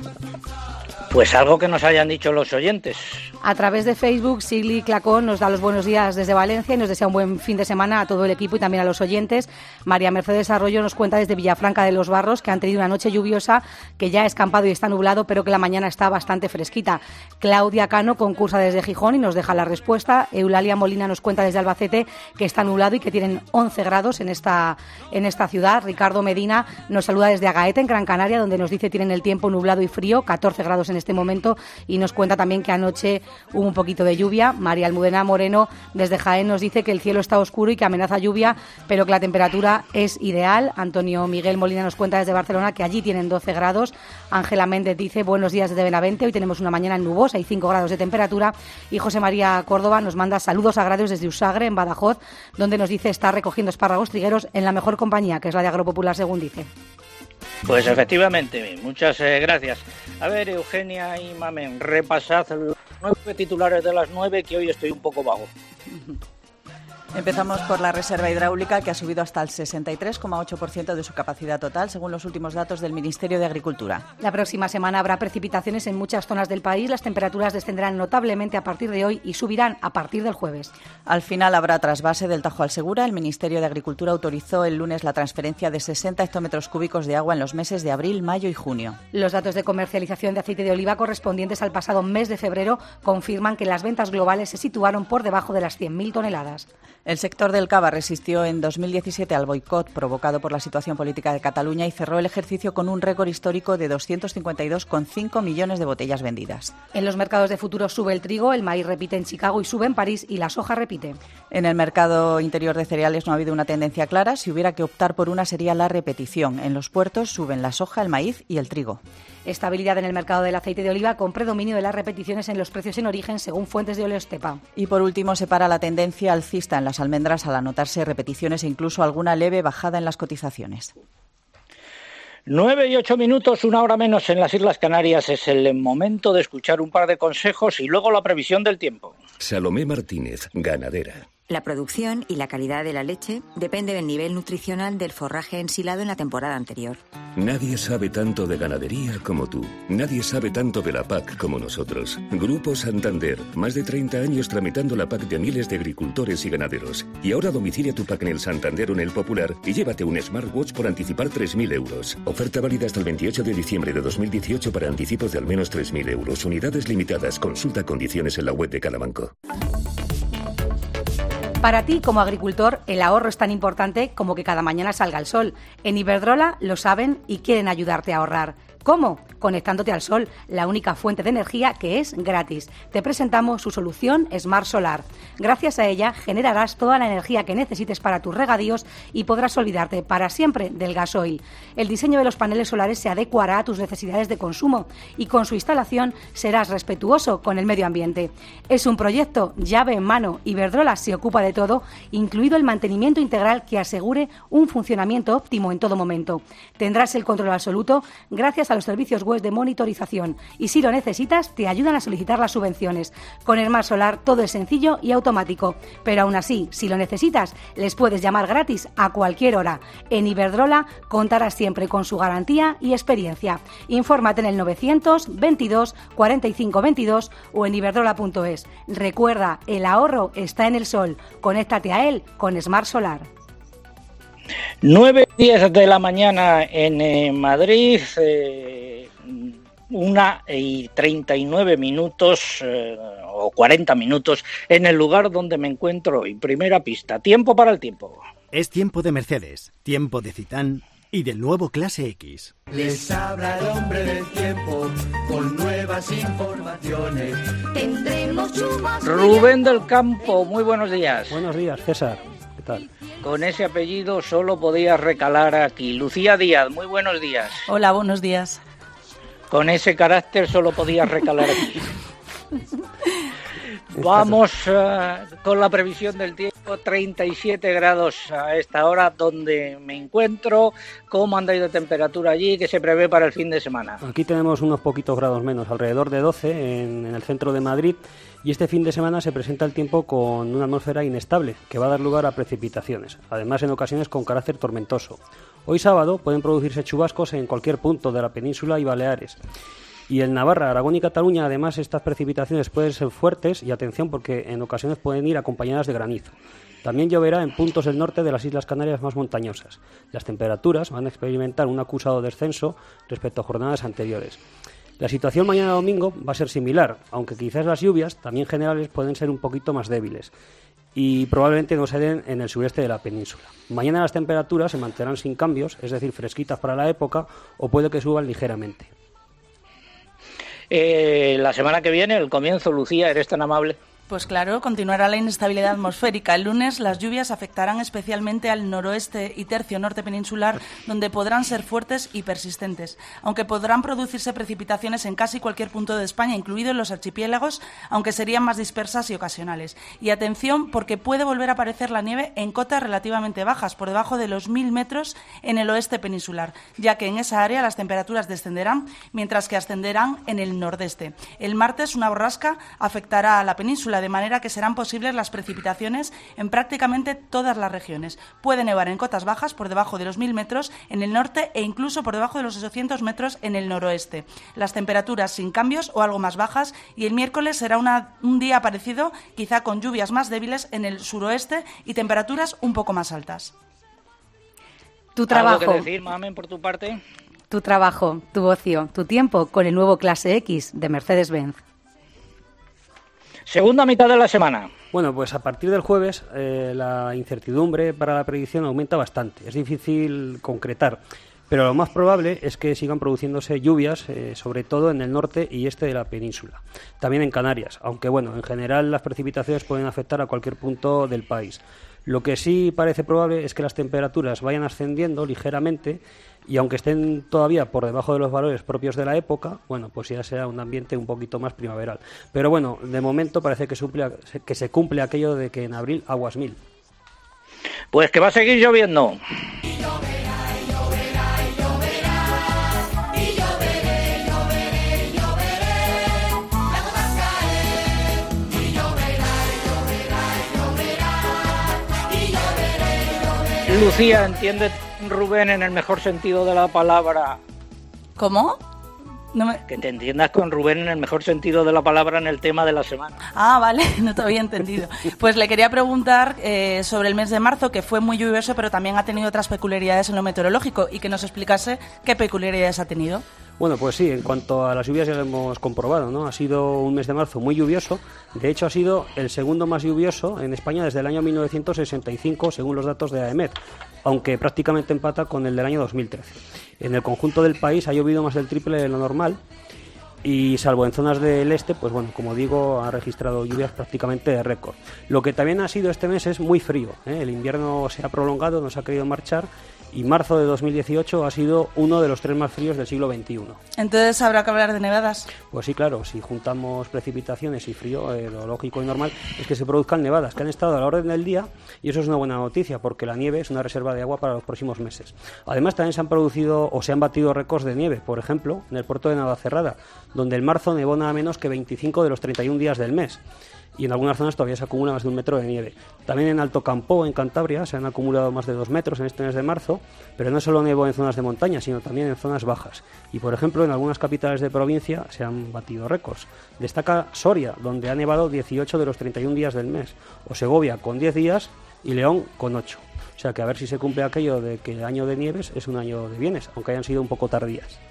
Pues algo que nos hayan dicho los oyentes. A través de Facebook, Sigli Clacón nos da los buenos días desde Valencia y nos desea un buen fin de semana a todo el equipo y también a los oyentes. María Mercedes Arroyo nos cuenta desde Villafranca de los Barros que han tenido una noche lluviosa, que ya ha escampado y está nublado, pero que la mañana está bastante fresquita. Claudia Cano concursa desde Gijón y nos deja la respuesta. Eulalia Molina nos cuenta desde Albacete que está nublado y que tienen once grados en esta, en esta ciudad. Ricardo Medina nos saluda desde Agaete, en Gran Canaria, donde nos dice tienen el tiempo nublado y frío, catorce grados en este momento, y nos cuenta también que anoche hubo un poquito de lluvia. María Almudena Moreno desde Jaén nos dice que el cielo está oscuro y que amenaza lluvia, pero que la temperatura es ideal. Antonio Miguel Molina nos cuenta desde Barcelona que allí tienen doce grados. Ángela Méndez dice buenos días desde Benavente, hoy tenemos una mañana nubosa y cinco grados de temperatura. Y José María Córdoba nos manda saludos agrarios desde Usagre, en Badajoz, donde nos dice estar recogiendo espárragos trigueros en la mejor compañía, que es la de Agropopular, según dice. Pues efectivamente, muchas eh, gracias. A ver, Eugenia y Mamen, repasad los nueve titulares de las nueve, que hoy estoy un poco vago. Empezamos por la reserva hidráulica, que ha subido hasta el sesenta y tres coma ocho por ciento de su capacidad total, según los últimos datos del Ministerio de Agricultura. La próxima semana habrá precipitaciones en muchas zonas del país. Las temperaturas descenderán notablemente a partir de hoy y subirán a partir del jueves. Al final habrá trasvase del Tajo al Segura. El Ministerio de Agricultura autorizó el lunes la transferencia de sesenta hectómetros cúbicos de agua en los meses de abril, mayo y junio. Los datos de comercialización de aceite de oliva correspondientes al pasado mes de febrero confirman que las ventas globales se situaron por debajo de las cien mil toneladas. El sector del cava resistió en dos mil diecisiete al boicot provocado por la situación política de Cataluña y cerró el ejercicio con un récord histórico de doscientos cincuenta y dos coma cinco millones de botellas vendidas. En los mercados de futuros sube el trigo, el maíz repite en Chicago y sube en París y la soja repite. En el mercado interior de cereales no ha habido una tendencia clara. Si hubiera que optar por una sería la repetición. En los puertos suben la soja, el maíz y el trigo. Estabilidad en el mercado del aceite de oliva con predominio de las repeticiones en los precios en origen según fuentes de Oleostepa. Y por último se para la tendencia alcista en las almendras al anotarse repeticiones e incluso alguna leve bajada en las cotizaciones. Nueve y ocho minutos, una hora menos en las Islas Canarias. Es el momento de escuchar un par de consejos y luego la previsión del tiempo. Salomé Martínez, ganadera. La producción y la calidad de la leche depende del nivel nutricional del forraje ensilado en la temporada anterior. Nadie sabe tanto de ganadería como tú. Nadie sabe tanto de la P A C como nosotros. Grupo Santander, más de treinta años tramitando la P A C de miles de agricultores y ganaderos. Y ahora domicilia tu P A C en el Santander o en el Popular y llévate un smartwatch por anticipar tres mil euros. Oferta válida hasta el veintiocho de diciembre de dos mil dieciocho para anticipos de al menos tres mil euros. Unidades limitadas. Consulta condiciones en la web de cada banco. Para ti, como agricultor, el ahorro es tan importante como que cada mañana salga el sol. En Iberdrola lo saben y quieren ayudarte a ahorrar. ¿Cómo? Conectándote al sol, la única fuente de energía que es gratis. Te presentamos su solución Smart Solar. Gracias a ella generarás toda la energía que necesites para tus regadíos y podrás olvidarte para siempre del gasoil. El diseño de los paneles solares se adecuará a tus necesidades de consumo y con su instalación serás respetuoso con el medio ambiente. Es un proyecto llave en mano. Iberdrola se ocupa de todo, incluido el mantenimiento integral que asegure un funcionamiento óptimo en todo momento. Tendrás el control absoluto gracias a los servicios web de monitorización y si lo necesitas te ayudan a solicitar las subvenciones. Con Smart Solar todo es sencillo y automático, pero aún así, si lo necesitas, les puedes llamar gratis a cualquier hora. En Iberdrola contarás siempre con su garantía y experiencia. Infórmate en el novecientos veintidós cuarenta y cinco veintidós o en iberdrola punto es. Recuerda, el ahorro está en el sol. Conéctate a él con Smart Solar. nueve y diez de la mañana en eh, Madrid, eh, una y treinta y nueve minutos eh, o cuarenta minutos en el lugar donde me encuentro hoy. Primera pista, tiempo para el tiempo. Es tiempo de Mercedes, tiempo de Citán y del nuevo Clase X. Les habla el hombre del tiempo con nuevas informaciones. Tendremos chubas. Rubén del Campo, muy buenos días. Buenos días, César. ¿Qué tal? Con ese apellido solo podías recalar aquí. Lucía Díaz, muy buenos días. Hola, buenos días. Con ese carácter solo podías recalar aquí. Vamos uh, con la previsión del tiempo, treinta y siete grados a esta hora donde me encuentro. ¿Cómo anda de temperatura allí? ¿Qué se prevé para el fin de semana? Aquí tenemos unos poquitos grados menos, alrededor de doce en, en el centro de Madrid. Y este fin de semana se presenta el tiempo con una atmósfera inestable, que va a dar lugar a precipitaciones, además en ocasiones con carácter tormentoso. Hoy sábado pueden producirse chubascos en cualquier punto de la península y Baleares. Y en Navarra, Aragón y Cataluña, además, estas precipitaciones pueden ser fuertes y atención porque en ocasiones pueden ir acompañadas de granizo. También lloverá en puntos del norte de las Islas Canarias más montañosas. Las temperaturas van a experimentar un acusado descenso respecto a jornadas anteriores. La situación mañana domingo va a ser similar, aunque quizás las lluvias, también generales, pueden ser un poquito más débiles y probablemente no se den en el sureste de la península. Mañana las temperaturas se mantendrán sin cambios, es decir, fresquitas para la época, o puede que suban ligeramente. Eh, la semana que viene, el comienzo, Lucía, eres tan amable. Pues claro, continuará la inestabilidad atmosférica. El lunes las lluvias afectarán especialmente al noroeste y tercio norte peninsular, donde podrán ser fuertes y persistentes, aunque podrán producirse precipitaciones en casi cualquier punto de España, incluidos los archipiélagos, aunque serían más dispersas y ocasionales. Y atención, porque puede volver a aparecer la nieve en cotas relativamente bajas, por debajo de los mil metros en el oeste peninsular, ya que en esa área las temperaturas descenderán, mientras que ascenderán en el nordeste. El martes una borrasca afectará a la península altura, de manera que serán posibles las precipitaciones en prácticamente todas las regiones. Puede nevar en cotas bajas por debajo de los mil metros en el norte e incluso por debajo de los ochocientos metros en el noroeste. Las temperaturas sin cambios o algo más bajas, y el miércoles será una, un día parecido, quizá con lluvias más débiles en el suroeste y temperaturas un poco más altas. Tu trabajo. ¿Algo que decir, Mamen, por tu parte? Tu trabajo, tu ocio, tu tiempo con el nuevo Clase X de Mercedes-Benz. Segunda mitad de la semana. Bueno, pues a partir del jueves eh, la incertidumbre para la predicción aumenta bastante. Es difícil concretar, pero lo más probable es que sigan produciéndose lluvias, eh, sobre todo en el norte y este de la península. También en Canarias, aunque bueno, en general las precipitaciones pueden afectar a cualquier punto del país. Lo que sí parece probable es que las temperaturas vayan ascendiendo ligeramente y aunque estén todavía por debajo de los valores propios de la época, bueno, pues ya será un ambiente un poquito más primaveral. Pero bueno, de momento parece que, suple, que se cumple aquello de que en abril aguas mil. Pues que va a seguir lloviendo. Lucía, ¿entiende Rubén en el mejor sentido de la palabra? ¿Cómo? No me... Que te entiendas con Rubén en el mejor sentido de la palabra en el tema de la semana. Ah, vale, no te había entendido. Pues le quería preguntar eh, sobre el mes de marzo, que fue muy lluvioso, pero también ha tenido otras peculiaridades en lo meteorológico, y que nos explicase qué peculiaridades ha tenido. Bueno, pues sí, en cuanto a las lluvias ya lo hemos comprobado, ¿no? Ha sido un mes de marzo muy lluvioso. De hecho, ha sido el segundo más lluvioso en España desde el año mil novecientos sesenta y cinco, según los datos de AEMET, aunque prácticamente empata con el del año dos mil trece. En el conjunto del país ha llovido más del triple de lo normal y, salvo en zonas del este, pues bueno, como digo, ha registrado lluvias prácticamente de récord. Lo que también ha sido este mes es muy frío, ¿eh? El invierno se ha prolongado, no se ha querido marchar, y marzo de dos mil dieciocho ha sido uno de los tres más fríos del siglo veintiuno. Entonces, ¿habrá que hablar de nevadas? Pues sí, claro, si juntamos precipitaciones y frío, eh, lo lógico y normal es que se produzcan nevadas, que han estado a la orden del día, y eso es una buena noticia, porque la nieve es una reserva de agua para los próximos meses. Además, también se han producido o se han batido récords de nieve, por ejemplo, en el puerto de Navacerrada, donde en marzo nevó nada menos que veinticinco de los treinta y un días del mes. Y en algunas zonas todavía se acumula más de un metro de nieve. También en Alto Campó, en Cantabria, se han acumulado más de dos metros en este mes de marzo, pero no solo nevó en zonas de montaña, sino también en zonas bajas. Y, por ejemplo, en algunas capitales de provincia se han batido récords. Destaca Soria, donde ha nevado dieciocho de los treinta y un días del mes, o Segovia, con diez días, y León, con ocho. O sea que a ver si se cumple aquello de que el año de nieves es un año de bienes, aunque hayan sido un poco tardías.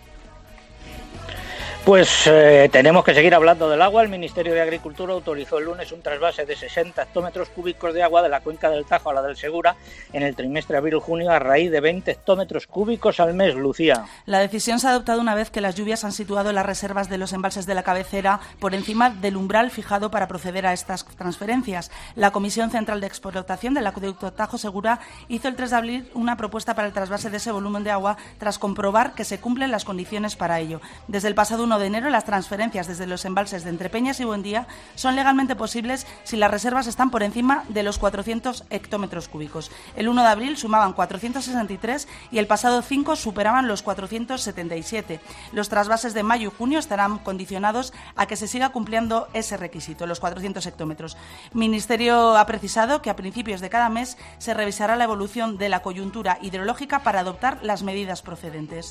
Pues eh, tenemos que seguir hablando del agua. El Ministerio de Agricultura autorizó el lunes un trasvase de sesenta hectómetros cúbicos de agua de la cuenca del Tajo a la del Segura en el trimestre abril-junio a raíz de veinte hectómetros cúbicos al mes, Lucía. La decisión se ha adoptado una vez que las lluvias han situado las reservas de los embalses de la cabecera por encima del umbral fijado para proceder a estas transferencias. La Comisión Central de Explotación del Acueducto Tajo Segura hizo el tres de abril una propuesta para el trasvase de ese volumen de agua tras comprobar que se cumplen las condiciones para ello. Desde el pasado uno de enero, las transferencias desde los embalses de Entrepeñas y Buendía son legalmente posibles si las reservas están por encima de los cuatrocientos hectómetros cúbicos. El uno de abril sumaban cuatrocientos sesenta y tres y el pasado cinco superaban los cuatrocientos setenta y siete. Los trasvases de mayo y junio estarán condicionados a que se siga cumpliendo ese requisito, los cuatrocientos hectómetros. El Ministerio ha precisado que a principios de cada mes se revisará la evolución de la coyuntura hidrológica para adoptar las medidas procedentes.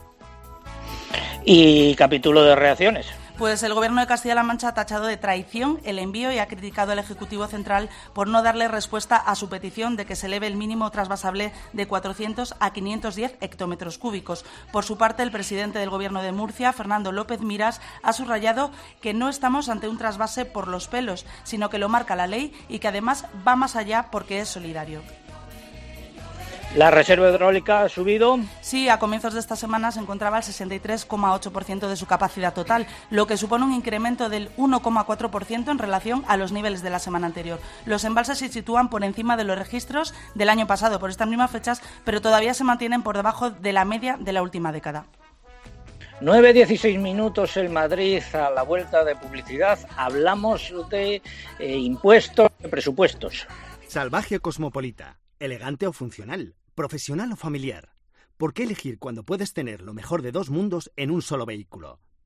Y capítulo de reacciones. Pues el Gobierno de Castilla-La Mancha ha tachado de traición el envío y ha criticado al Ejecutivo Central por no darle respuesta a su petición de que se eleve el mínimo trasvasable de cuatrocientos a quinientos diez hectómetros cúbicos. Por su parte, el presidente del Gobierno de Murcia, Fernando López Miras, ha subrayado que no estamos ante un trasvase por los pelos, sino que lo marca la ley y que además va más allá porque es solidario. ¿La reserva hidráulica ha subido? Sí, a comienzos de esta semana se encontraba al sesenta y tres coma ocho por ciento de su capacidad total, lo que supone un incremento del uno coma cuatro por ciento en relación a los niveles de la semana anterior. Los embalses se sitúan por encima de los registros del año pasado por estas mismas fechas, pero todavía se mantienen por debajo de la media de la última década. nueve dieciséis minutos en Madrid, a la vuelta de publicidad. Hablamos de eh, impuestos, de presupuestos. Salvaje o cosmopolita, elegante o funcional, profesional o familiar. ¿Por qué elegir cuando puedes tener lo mejor de dos mundos en un solo vehículo?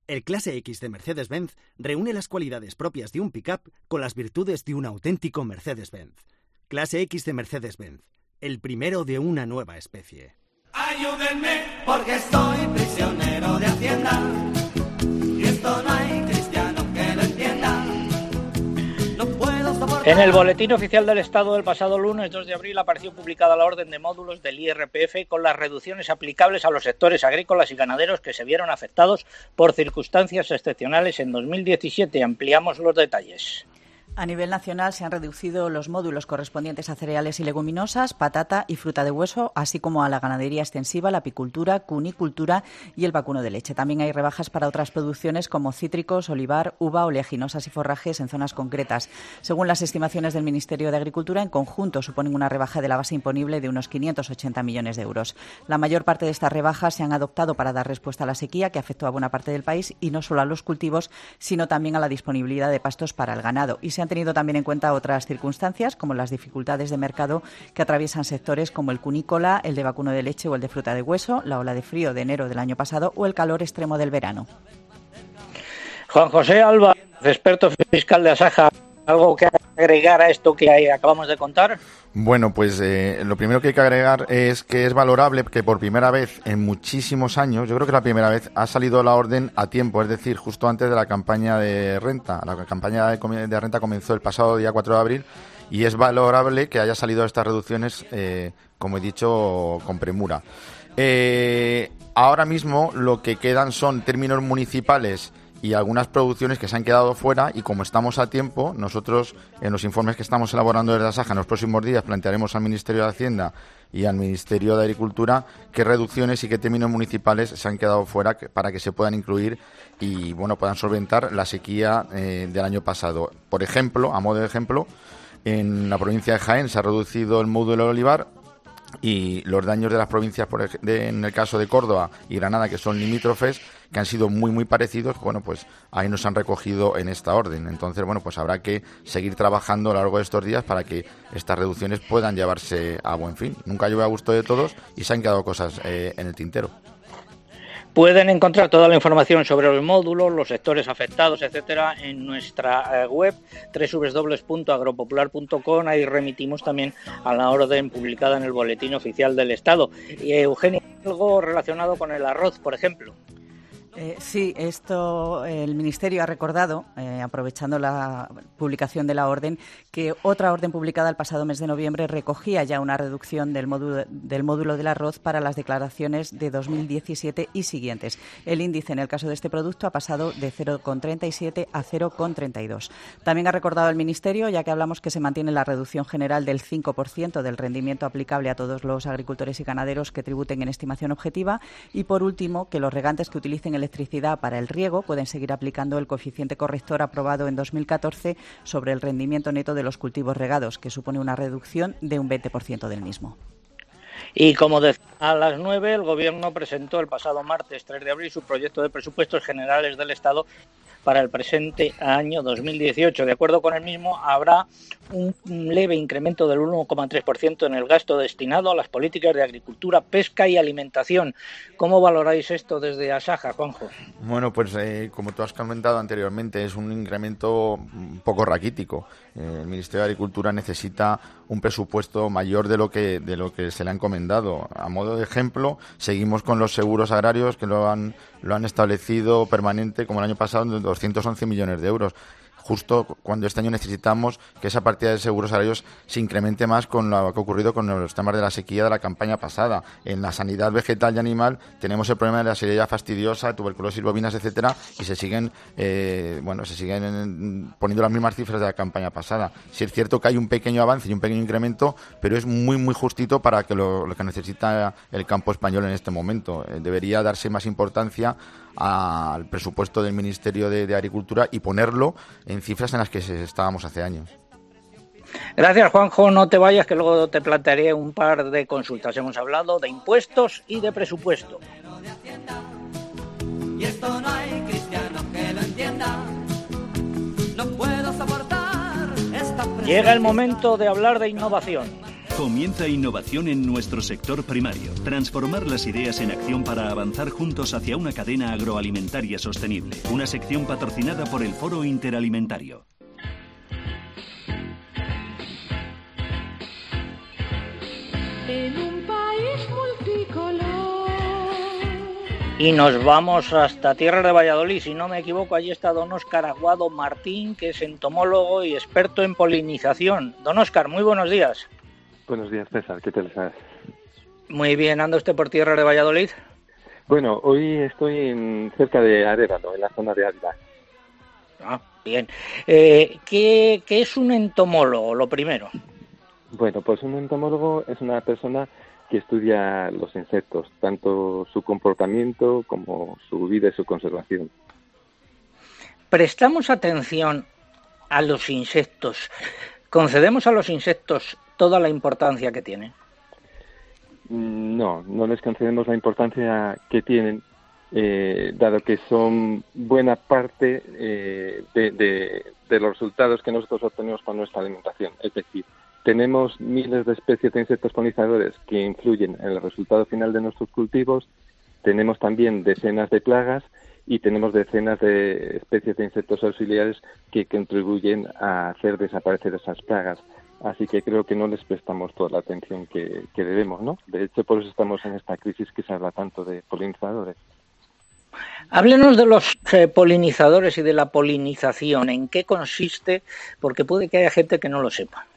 El Clase X de Mercedes-Benz reúne las cualidades propias de un pick-up con las virtudes de un auténtico Mercedes-Benz. Clase X de Mercedes-Benz, el primero de una nueva especie. Ayúdenme porque estoy prisionero de Hacienda y esto no hay cristiano que lo entienda. No puedo soportar. En el Boletín Oficial del Estado del pasado lunes dos de abril apareció publicada la orden de módulos del I R P F con las reducciones aplicables a los sectores agrícolas y ganaderos que se vieron afectados por circunstancias excepcionales en dos mil diecisiete. Ampliamos los detalles. A nivel nacional se han reducido los módulos correspondientes a cereales y leguminosas, patata y fruta de hueso, así como a la ganadería extensiva, la apicultura, cunicultura y el vacuno de leche. También hay rebajas para otras producciones como cítricos, olivar, uva, oleaginosas y forrajes en zonas concretas. Según las estimaciones del Ministerio de Agricultura, en conjunto suponen una rebaja de la base imponible de unos quinientos ochenta millones de euros. La mayor parte de estas rebajas se han adoptado para dar respuesta a la sequía que afectó a buena parte del país y no solo a los cultivos, sino también a la disponibilidad de pastos para el ganado. Y se han tenido también en cuenta otras circunstancias, como las dificultades de mercado que atraviesan sectores como el cunícola, el de vacuno de leche o el de fruta de hueso, la ola de frío de enero del año pasado o el calor extremo del verano. Juan José Alba, experto fiscal de Asaja, ¿algo que agregar a esto que acabamos de contar? Bueno, pues eh, lo primero que hay que agregar es que es valorable que por primera vez en muchísimos años, yo creo que la primera vez, ha salido la orden a tiempo, es decir, justo antes de la campaña de renta. La campaña de, de renta comenzó el pasado día cuatro de abril y es valorable que haya salido estas reducciones, eh, como he dicho, con premura. Eh, ahora mismo lo que quedan son términos municipales y algunas producciones que se han quedado fuera, y como estamos a tiempo, nosotros en los informes que estamos elaborando desde Asaja en los próximos días plantearemos al Ministerio de Hacienda y al Ministerio de Agricultura qué reducciones y qué términos municipales se han quedado fuera para que se puedan incluir y bueno puedan solventar la sequía eh, del año pasado. Por ejemplo, a modo de ejemplo, en la provincia de Jaén se ha reducido el módulo del olivar y los daños de las provincias, por ej- de, en el caso de Córdoba y Granada, que son limítrofes, que han sido muy, muy parecidos, bueno, pues ahí nos han recogido en esta orden. Entonces, bueno, pues habrá que seguir trabajando a lo largo de estos días para que estas reducciones puedan llevarse a buen fin. Nunca llueve a gusto de todos y se han quedado cosas eh, en el tintero. Pueden encontrar toda la información sobre los módulos, los sectores afectados, etcétera, en nuestra eh, web doble u doble u doble u punto agropopular punto com. Ahí remitimos también a la orden publicada en el Boletín Oficial del Estado. Y, eh, Eugenio, algo relacionado con el arroz, por ejemplo. Eh, sí, esto el Ministerio ha recordado, eh, aprovechando la publicación de la orden, que otra orden publicada el pasado mes de noviembre recogía ya una reducción del módulo, del módulo del arroz para las declaraciones de dos mil diecisiete y siguientes. El índice en el caso de este producto ha pasado de cero coma treinta y siete a cero coma treinta y dos. También ha recordado el Ministerio, ya que hablamos que se mantiene la reducción general del cinco por ciento del rendimiento aplicable a todos los agricultores y ganaderos que tributen en estimación objetiva, y por último, que los regantes que utilicen el electricidad para el riego pueden seguir aplicando el coeficiente corrector aprobado en dos mil catorce sobre el rendimiento neto de los cultivos regados, que supone una reducción de un veinte por ciento del mismo. Y como decía, a las nueve el Gobierno presentó el pasado martes tres de abril su proyecto de presupuestos generales del Estado para el presente año dos mil dieciocho. De acuerdo con el mismo, habrá un leve incremento del uno coma tres por ciento en el gasto destinado a las políticas de agricultura, pesca y alimentación. ¿Cómo valoráis esto desde Asaja, Juanjo? Bueno, pues eh, como tú has comentado anteriormente, es un incremento un poco raquítico. Eh, el Ministerio de Agricultura necesita un presupuesto mayor de lo que de lo que se le ha encomendado. A modo de ejemplo, seguimos con los seguros agrarios que lo han lo han establecido permanente, como el año pasado, en doscientos once millones de euros. Justo cuando este año necesitamos que esa partida de seguros agrarios se incremente más con lo que ha ocurrido con los temas de la sequía de la campaña pasada. En la sanidad vegetal y animal tenemos el problema de la sequía fastidiosa, tuberculosis bovinas, etcétera, y se siguen eh, bueno se siguen poniendo las mismas cifras de la campaña pasada. Sí es cierto que hay un pequeño avance y un pequeño incremento, pero es muy muy justito para que lo, lo que necesita el campo español en este momento. Eh, debería darse más importancia al presupuesto del Ministerio de, de Agricultura y ponerlo en cifras en las que estábamos hace años. Gracias, Juanjo. No te vayas, que luego te plantearé un par de consultas. Hemos hablado de impuestos y de presupuesto. Y esto no hay cristiano que lo entienda. No puedo soportar esta presión. Llega el momento de hablar de innovación. Comienza innovación en nuestro sector primario. Transformar las ideas en acción para avanzar juntos hacia una cadena agroalimentaria sostenible. Una sección patrocinada por el Foro Interalimentario. En un país multicolor. Y nos vamos hasta tierra de Valladolid, si no me equivoco, allí está don Óscar Aguado Martín, que es entomólogo y experto en polinización. Don Óscar, muy buenos días. Buenos días, César, ¿qué tal estás? Muy bien, ¿anda usted por tierra de Valladolid? Bueno, hoy estoy en, cerca de Arévalo, en la zona de Ávila. Ah, bien. Eh, ¿qué, ¿Qué es un entomólogo, lo primero? Bueno, pues un entomólogo es una persona que estudia los insectos, tanto su comportamiento como su vida y su conservación. ¿Prestamos atención a los insectos? ¿Concedemos a los insectos toda la importancia que tienen? No, no les concedemos la importancia que tienen, eh, dado que son buena parte eh, de, de, de los resultados que nosotros obtenemos con nuestra alimentación. Es decir, tenemos miles de especies de insectos polinizadores que influyen en el resultado final de nuestros cultivos, tenemos también decenas de plagas y tenemos decenas de especies de insectos auxiliares que contribuyen a hacer desaparecer esas plagas. Así que creo que no les prestamos toda la atención que, que debemos, ¿no? De hecho, por eso estamos en esta crisis que se habla tanto de polinizadores. Háblenos de los eh, polinizadores y de la polinización. ¿En qué consiste? Porque puede que haya gente que no lo sepa.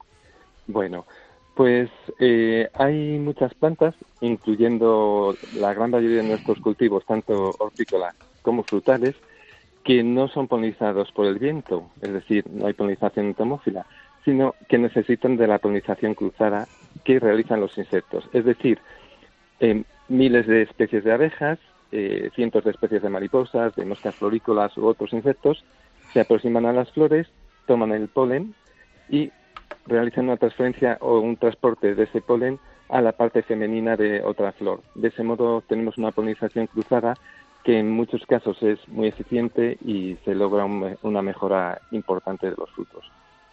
Bueno, pues eh, hay muchas plantas, incluyendo la gran mayoría de nuestros cultivos, tanto hortícolas como frutales, que no son polinizados por el viento, es decir, no hay polinización entomófila, sino que necesitan de la polinización cruzada que realizan los insectos. Es decir, eh, miles de especies de abejas, eh, cientos de especies de mariposas, de moscas florícolas u otros insectos se aproximan a las flores, toman el polen y realizan una transferencia o un transporte de ese polen a la parte femenina de otra flor. De ese modo tenemos una polinización cruzada que en muchos casos es muy eficiente y se logra un, una mejora importante de los frutos.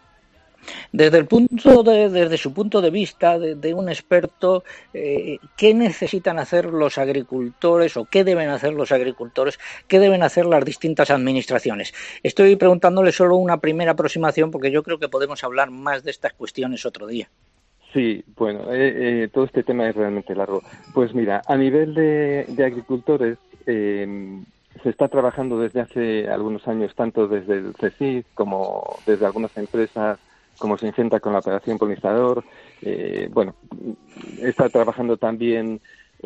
Desde el punto de, desde su punto de vista de, de un experto, eh, ¿qué necesitan hacer los agricultores o qué deben hacer los agricultores? ¿Qué deben hacer las distintas administraciones? Estoy preguntándole solo una primera aproximación porque yo creo que podemos hablar más de estas cuestiones otro día. Sí, bueno, eh, eh, todo este tema es realmente largo. Pues mira, a nivel de, de agricultores, eh, se está trabajando desde hace algunos años, tanto desde el C S I C como desde algunas empresas, como se intenta con la operación polinizador. Eh, bueno, está trabajando también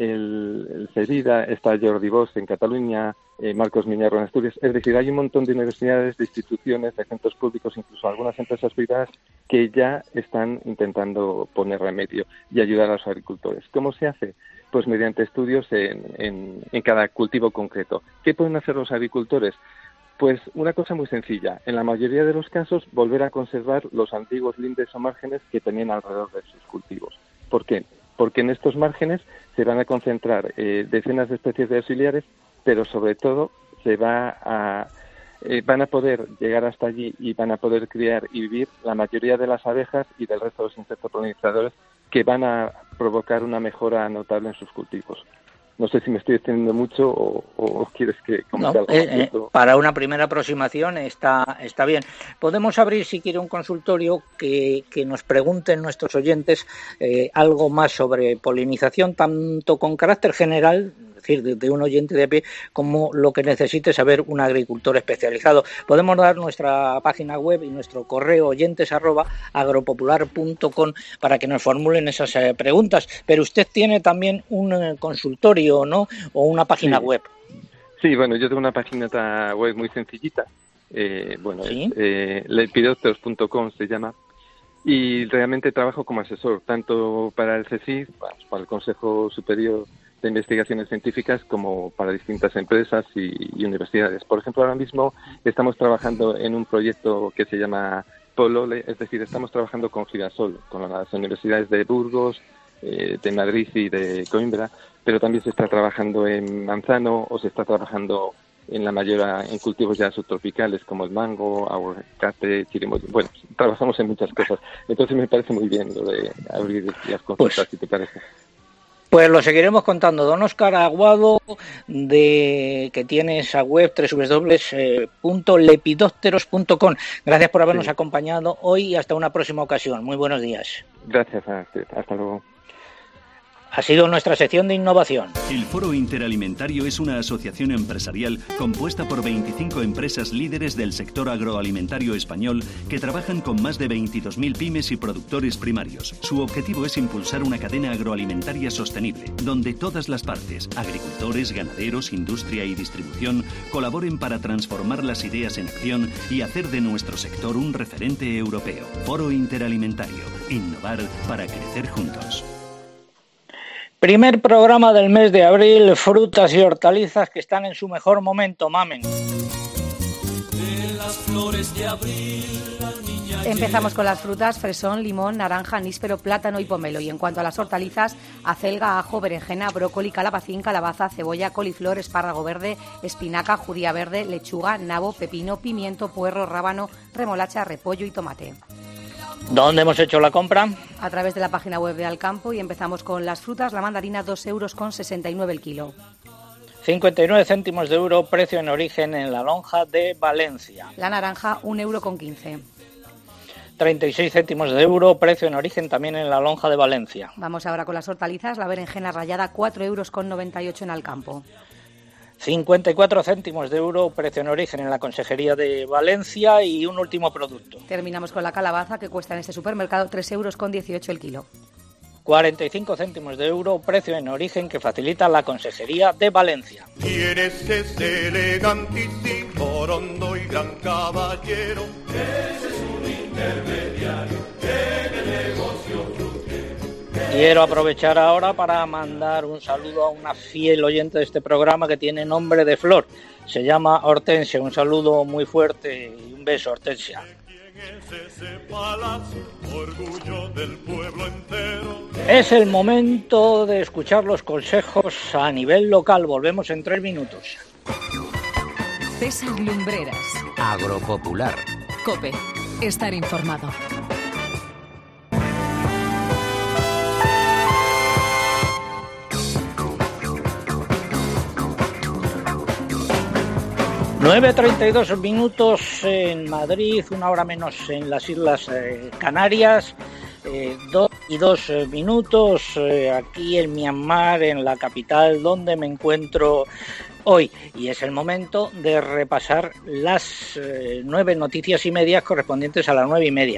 el, el CEDIDA, está Jordi Bosch en Cataluña, eh, Marcos Miñarro en Asturias. Es decir, hay un montón de universidades, de instituciones, de centros públicos, incluso algunas empresas privadas que ya están intentando poner remedio y ayudar a los agricultores. ¿Cómo se hace? Pues mediante estudios en, en, en cada cultivo concreto. ¿Qué pueden hacer los agricultores? Pues una cosa muy sencilla. En la mayoría de los casos, volver a conservar los antiguos lindes o márgenes que tenían alrededor de sus cultivos. ¿Por qué? Porque en estos márgenes se van a concentrar eh, decenas de especies de auxiliares, pero sobre todo se va a, eh, van a poder llegar hasta allí y van a poder criar y vivir la mayoría de las abejas y del resto de los insectos polinizadores que van a provocar una mejora notable en sus cultivos. No sé si me estoy extendiendo mucho o, o quieres que comente no, algo. Eh, eh, para una primera aproximación está, está bien. Podemos abrir, si quiere, un consultorio que, que nos pregunten nuestros oyentes eh, algo más sobre polinización, tanto con carácter general, es decir, de, de un oyente de a pie, como lo que necesite saber un agricultor especializado. Podemos dar nuestra página web y nuestro correo oyentes arroba agropopular punto com para que nos formulen esas eh, preguntas. Pero usted tiene también un eh, consultorio, ¿no? O una página sí. web. Sí, bueno, yo tengo una página web muy sencillita. Eh, bueno, ¿Sí? es, eh, lepidopteros punto com se llama. Y realmente trabajo como asesor, tanto para el C S I C, para el Consejo Superior de Investigaciones Científicas, como para distintas empresas y, y universidades. Por ejemplo, ahora mismo estamos trabajando en un proyecto que se llama Polole, es decir, estamos trabajando con Girasol, con las universidades de Burgos, eh, de Madrid y de Coimbra, pero también se está trabajando en Manzano o se está trabajando en la mayoría en cultivos ya subtropicales como el mango, aguacate, chirimoya. Bueno, trabajamos en muchas cosas. Entonces me parece muy bien lo de abrir las consultas, pues, si te parece. Pues lo seguiremos contando. Don Óscar Aguado, de que tiene esa web doble u doble u doble u punto lepidópteros punto com. Gracias por habernos sí. acompañado hoy y hasta una próxima ocasión. Muy buenos días. Gracias a usted. Hasta luego. Ha sido nuestra sección de innovación. El Foro Interalimentario es una asociación empresarial compuesta por veinticinco empresas líderes del sector agroalimentario español que trabajan con más de veintidós mil pymes y productores primarios. Su objetivo es impulsar una cadena agroalimentaria sostenible, donde todas las partes, agricultores, ganaderos, industria y distribución, colaboren para transformar las ideas en acción y hacer de nuestro sector un referente europeo. Foro Interalimentario. Innovar para crecer juntos. Primer programa del mes de abril, frutas y hortalizas que están en su mejor momento, mamen. Empezamos con las frutas: fresón, limón, naranja, níspero, plátano y pomelo. Y en cuanto a las hortalizas, acelga, ajo, berenjena, brócoli, calabacín, calabaza, cebolla, coliflor, espárrago verde, espinaca, judía verde, lechuga, nabo, pepino, pimiento, puerro, rábano, remolacha, repollo y tomate. ¿Dónde hemos hecho la compra? A través de la página web de Alcampo, y empezamos con las frutas. La mandarina, dos euros con sesenta y nueve el kilo. cincuenta y nueve céntimos de euro, precio en origen en la lonja de Valencia. La naranja, un euro con quince. treinta y seis céntimos de euro, precio en origen también en la lonja de Valencia. Vamos ahora con las hortalizas. La berenjena rallada, cuatro euros con noventa y ocho en Alcampo. cincuenta y cuatro céntimos de euro, precio en origen en la Consejería de Valencia. Y un último producto. Terminamos con la calabaza, que cuesta en este supermercado tres euros con dieciocho el kilo. cuarenta y cinco céntimos de euro, precio en origen que facilita la Consejería de Valencia. Tienes ese elegantísimo, rondo y gran caballero. Ese es un intermediario en el negocio. Quiero aprovechar ahora para mandar un saludo a una fiel oyente de este programa que tiene nombre de flor. Se llama Hortensia. Un saludo muy fuerte y un beso, Hortensia. Es el momento de escuchar los consejos a nivel local. Volvemos en tres minutos. César Lumbreras. Agropopular. COPE. Estar informado. nueve treinta y dos minutos en Madrid, una hora menos en las Islas eh, Canarias, eh, dos y dos minutos eh, aquí en Myanmar, en la capital, donde me encuentro hoy. Y es el momento de repasar las eh, nueve noticias y medias correspondientes a las nueve y media.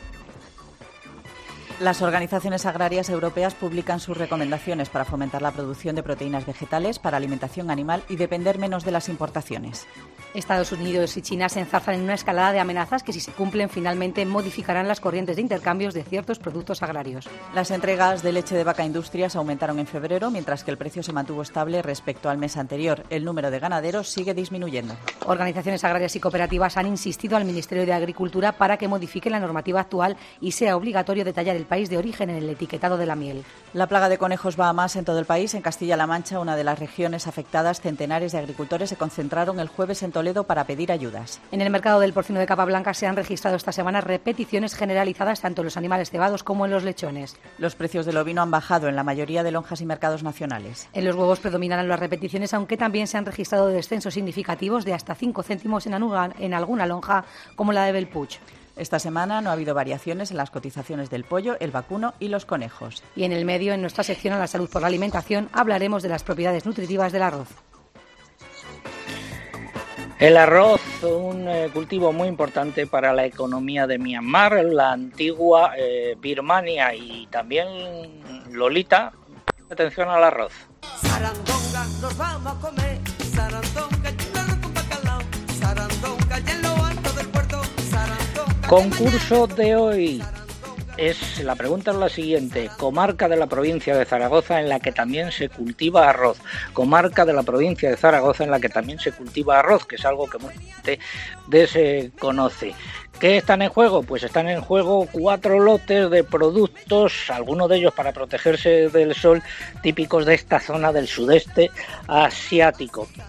Las organizaciones agrarias europeas publican sus recomendaciones para fomentar la producción de proteínas vegetales para alimentación animal y depender menos de las importaciones. Estados Unidos y China se enzarzan en una escalada de amenazas que, si se cumplen, finalmente modificarán las corrientes de intercambios de ciertos productos agrarios. Las entregas de leche de vaca a industrias aumentaron en febrero, mientras que el precio se mantuvo estable respecto al mes anterior. El número de ganaderos sigue disminuyendo. Organizaciones agrarias y cooperativas han insistido al Ministerio de Agricultura para que modifique la normativa actual y sea obligatorio detallar el país de origen en el etiquetado de la miel. La plaga de conejos va a más en todo el país. En Castilla-La Mancha, una de las regiones afectadas, centenares de agricultores se concentraron el jueves en Toledo para pedir ayudas. En el mercado del porcino de capa blanca se han registrado esta semana repeticiones generalizadas tanto en los animales cebados como en los lechones. Los precios del ovino han bajado en la mayoría de lonjas y mercados nacionales. En los huevos predominan las repeticiones, aunque también se han registrado descensos significativos de hasta cinco céntimos en, anuga, en alguna lonja como la de Bellpuig. Esta semana no ha habido variaciones en las cotizaciones del pollo, el vacuno y los conejos. Y en el medio, en nuestra sección a la salud por la alimentación, hablaremos de las propiedades nutritivas del arroz. El arroz, un eh, cultivo muy importante para la economía de Myanmar, la antigua eh, Birmania, y también Lolita. Atención al arroz. Sarandonga, nos vamos a comer. Sarandonga, lleno con bacalao. Sarandonga, y en lo alto del puerto. Sarandonga. Concurso de hoy. Es, la pregunta es la siguiente: comarca de la provincia de Zaragoza en la que también se cultiva arroz. Comarca de la provincia de Zaragoza en la que también se cultiva arroz, que es algo que mucha gente desconoce. ¿Qué están en juego? Pues están en juego cuatro lotes de productos, algunos de ellos para protegerse del sol, típicos de esta zona del sudeste asiático.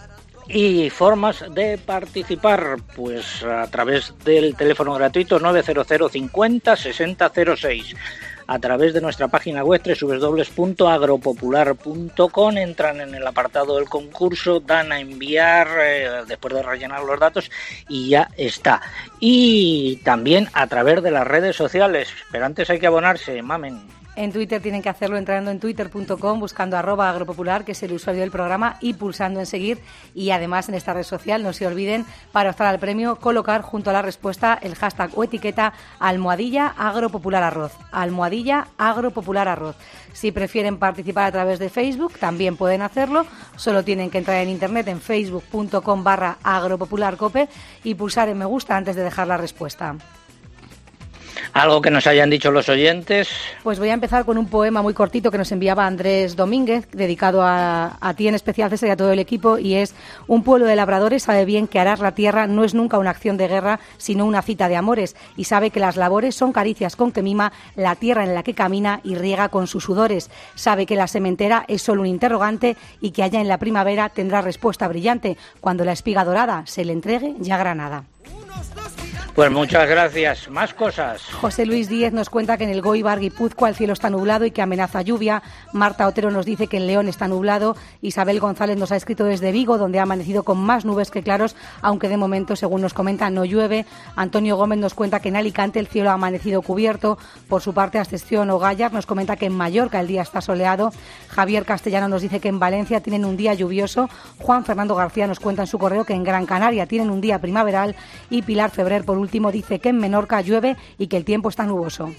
Y formas de participar, pues a través del teléfono gratuito nueve cero cero cincuenta sesenta cero seis, a través de nuestra página web doble u doble u doble u punto agropopular punto com, entran en el apartado del concurso, dan a enviar eh, después de rellenar los datos y ya está. Y también a través de las redes sociales, pero antes hay que abonarse, mamen. En Twitter tienen que hacerlo entrando en twitter punto com, buscando arroba agropopular, que es el usuario del programa, y pulsando en seguir. Y además en esta red social, no se olviden, para optar al premio, colocar junto a la respuesta el hashtag o etiqueta almohadilla agropopular arroz. Almohadilla agropopular arroz. Si prefieren participar a través de Facebook, también pueden hacerlo. Solo tienen que entrar en internet en facebook punto com barra agropopularcope y pulsar en me gusta antes de dejar la respuesta. ¿Algo que nos hayan dicho los oyentes? Pues voy a empezar con un poema muy cortito que nos enviaba Andrés Domínguez, dedicado a, a ti en especial, César, y a todo el equipo, y es: un pueblo de labradores sabe bien que arar la tierra no es nunca una acción de guerra, sino una cita de amores, y sabe que las labores son caricias con que mima la tierra en la que camina y riega con sus sudores. Sabe que la sementera es solo un interrogante y que allá en la primavera tendrá respuesta brillante cuando la espiga dorada se le entregue ya granada. Pues muchas gracias. Más cosas. José Luis Díez nos cuenta que en el Goibar, Guipúzcoa, el cielo está nublado y que amenaza lluvia. Marta Otero nos dice que en León está nublado. Isabel González nos ha escrito desde Vigo, donde ha amanecido con más nubes que claros, aunque de momento, según nos comenta, no llueve. Antonio Gómez nos cuenta que en Alicante el cielo ha amanecido cubierto. Por su parte, Ascensión Ogallar nos comenta que en Mallorca el día está soleado. Javier Castellano nos dice que en Valencia tienen un día lluvioso. Juan Fernando García nos cuenta en su correo que en Gran Canaria tienen un día primaveral. Y Pilar Febrer, por último, dice que en Menorca llueve y que el tiempo está nuboso.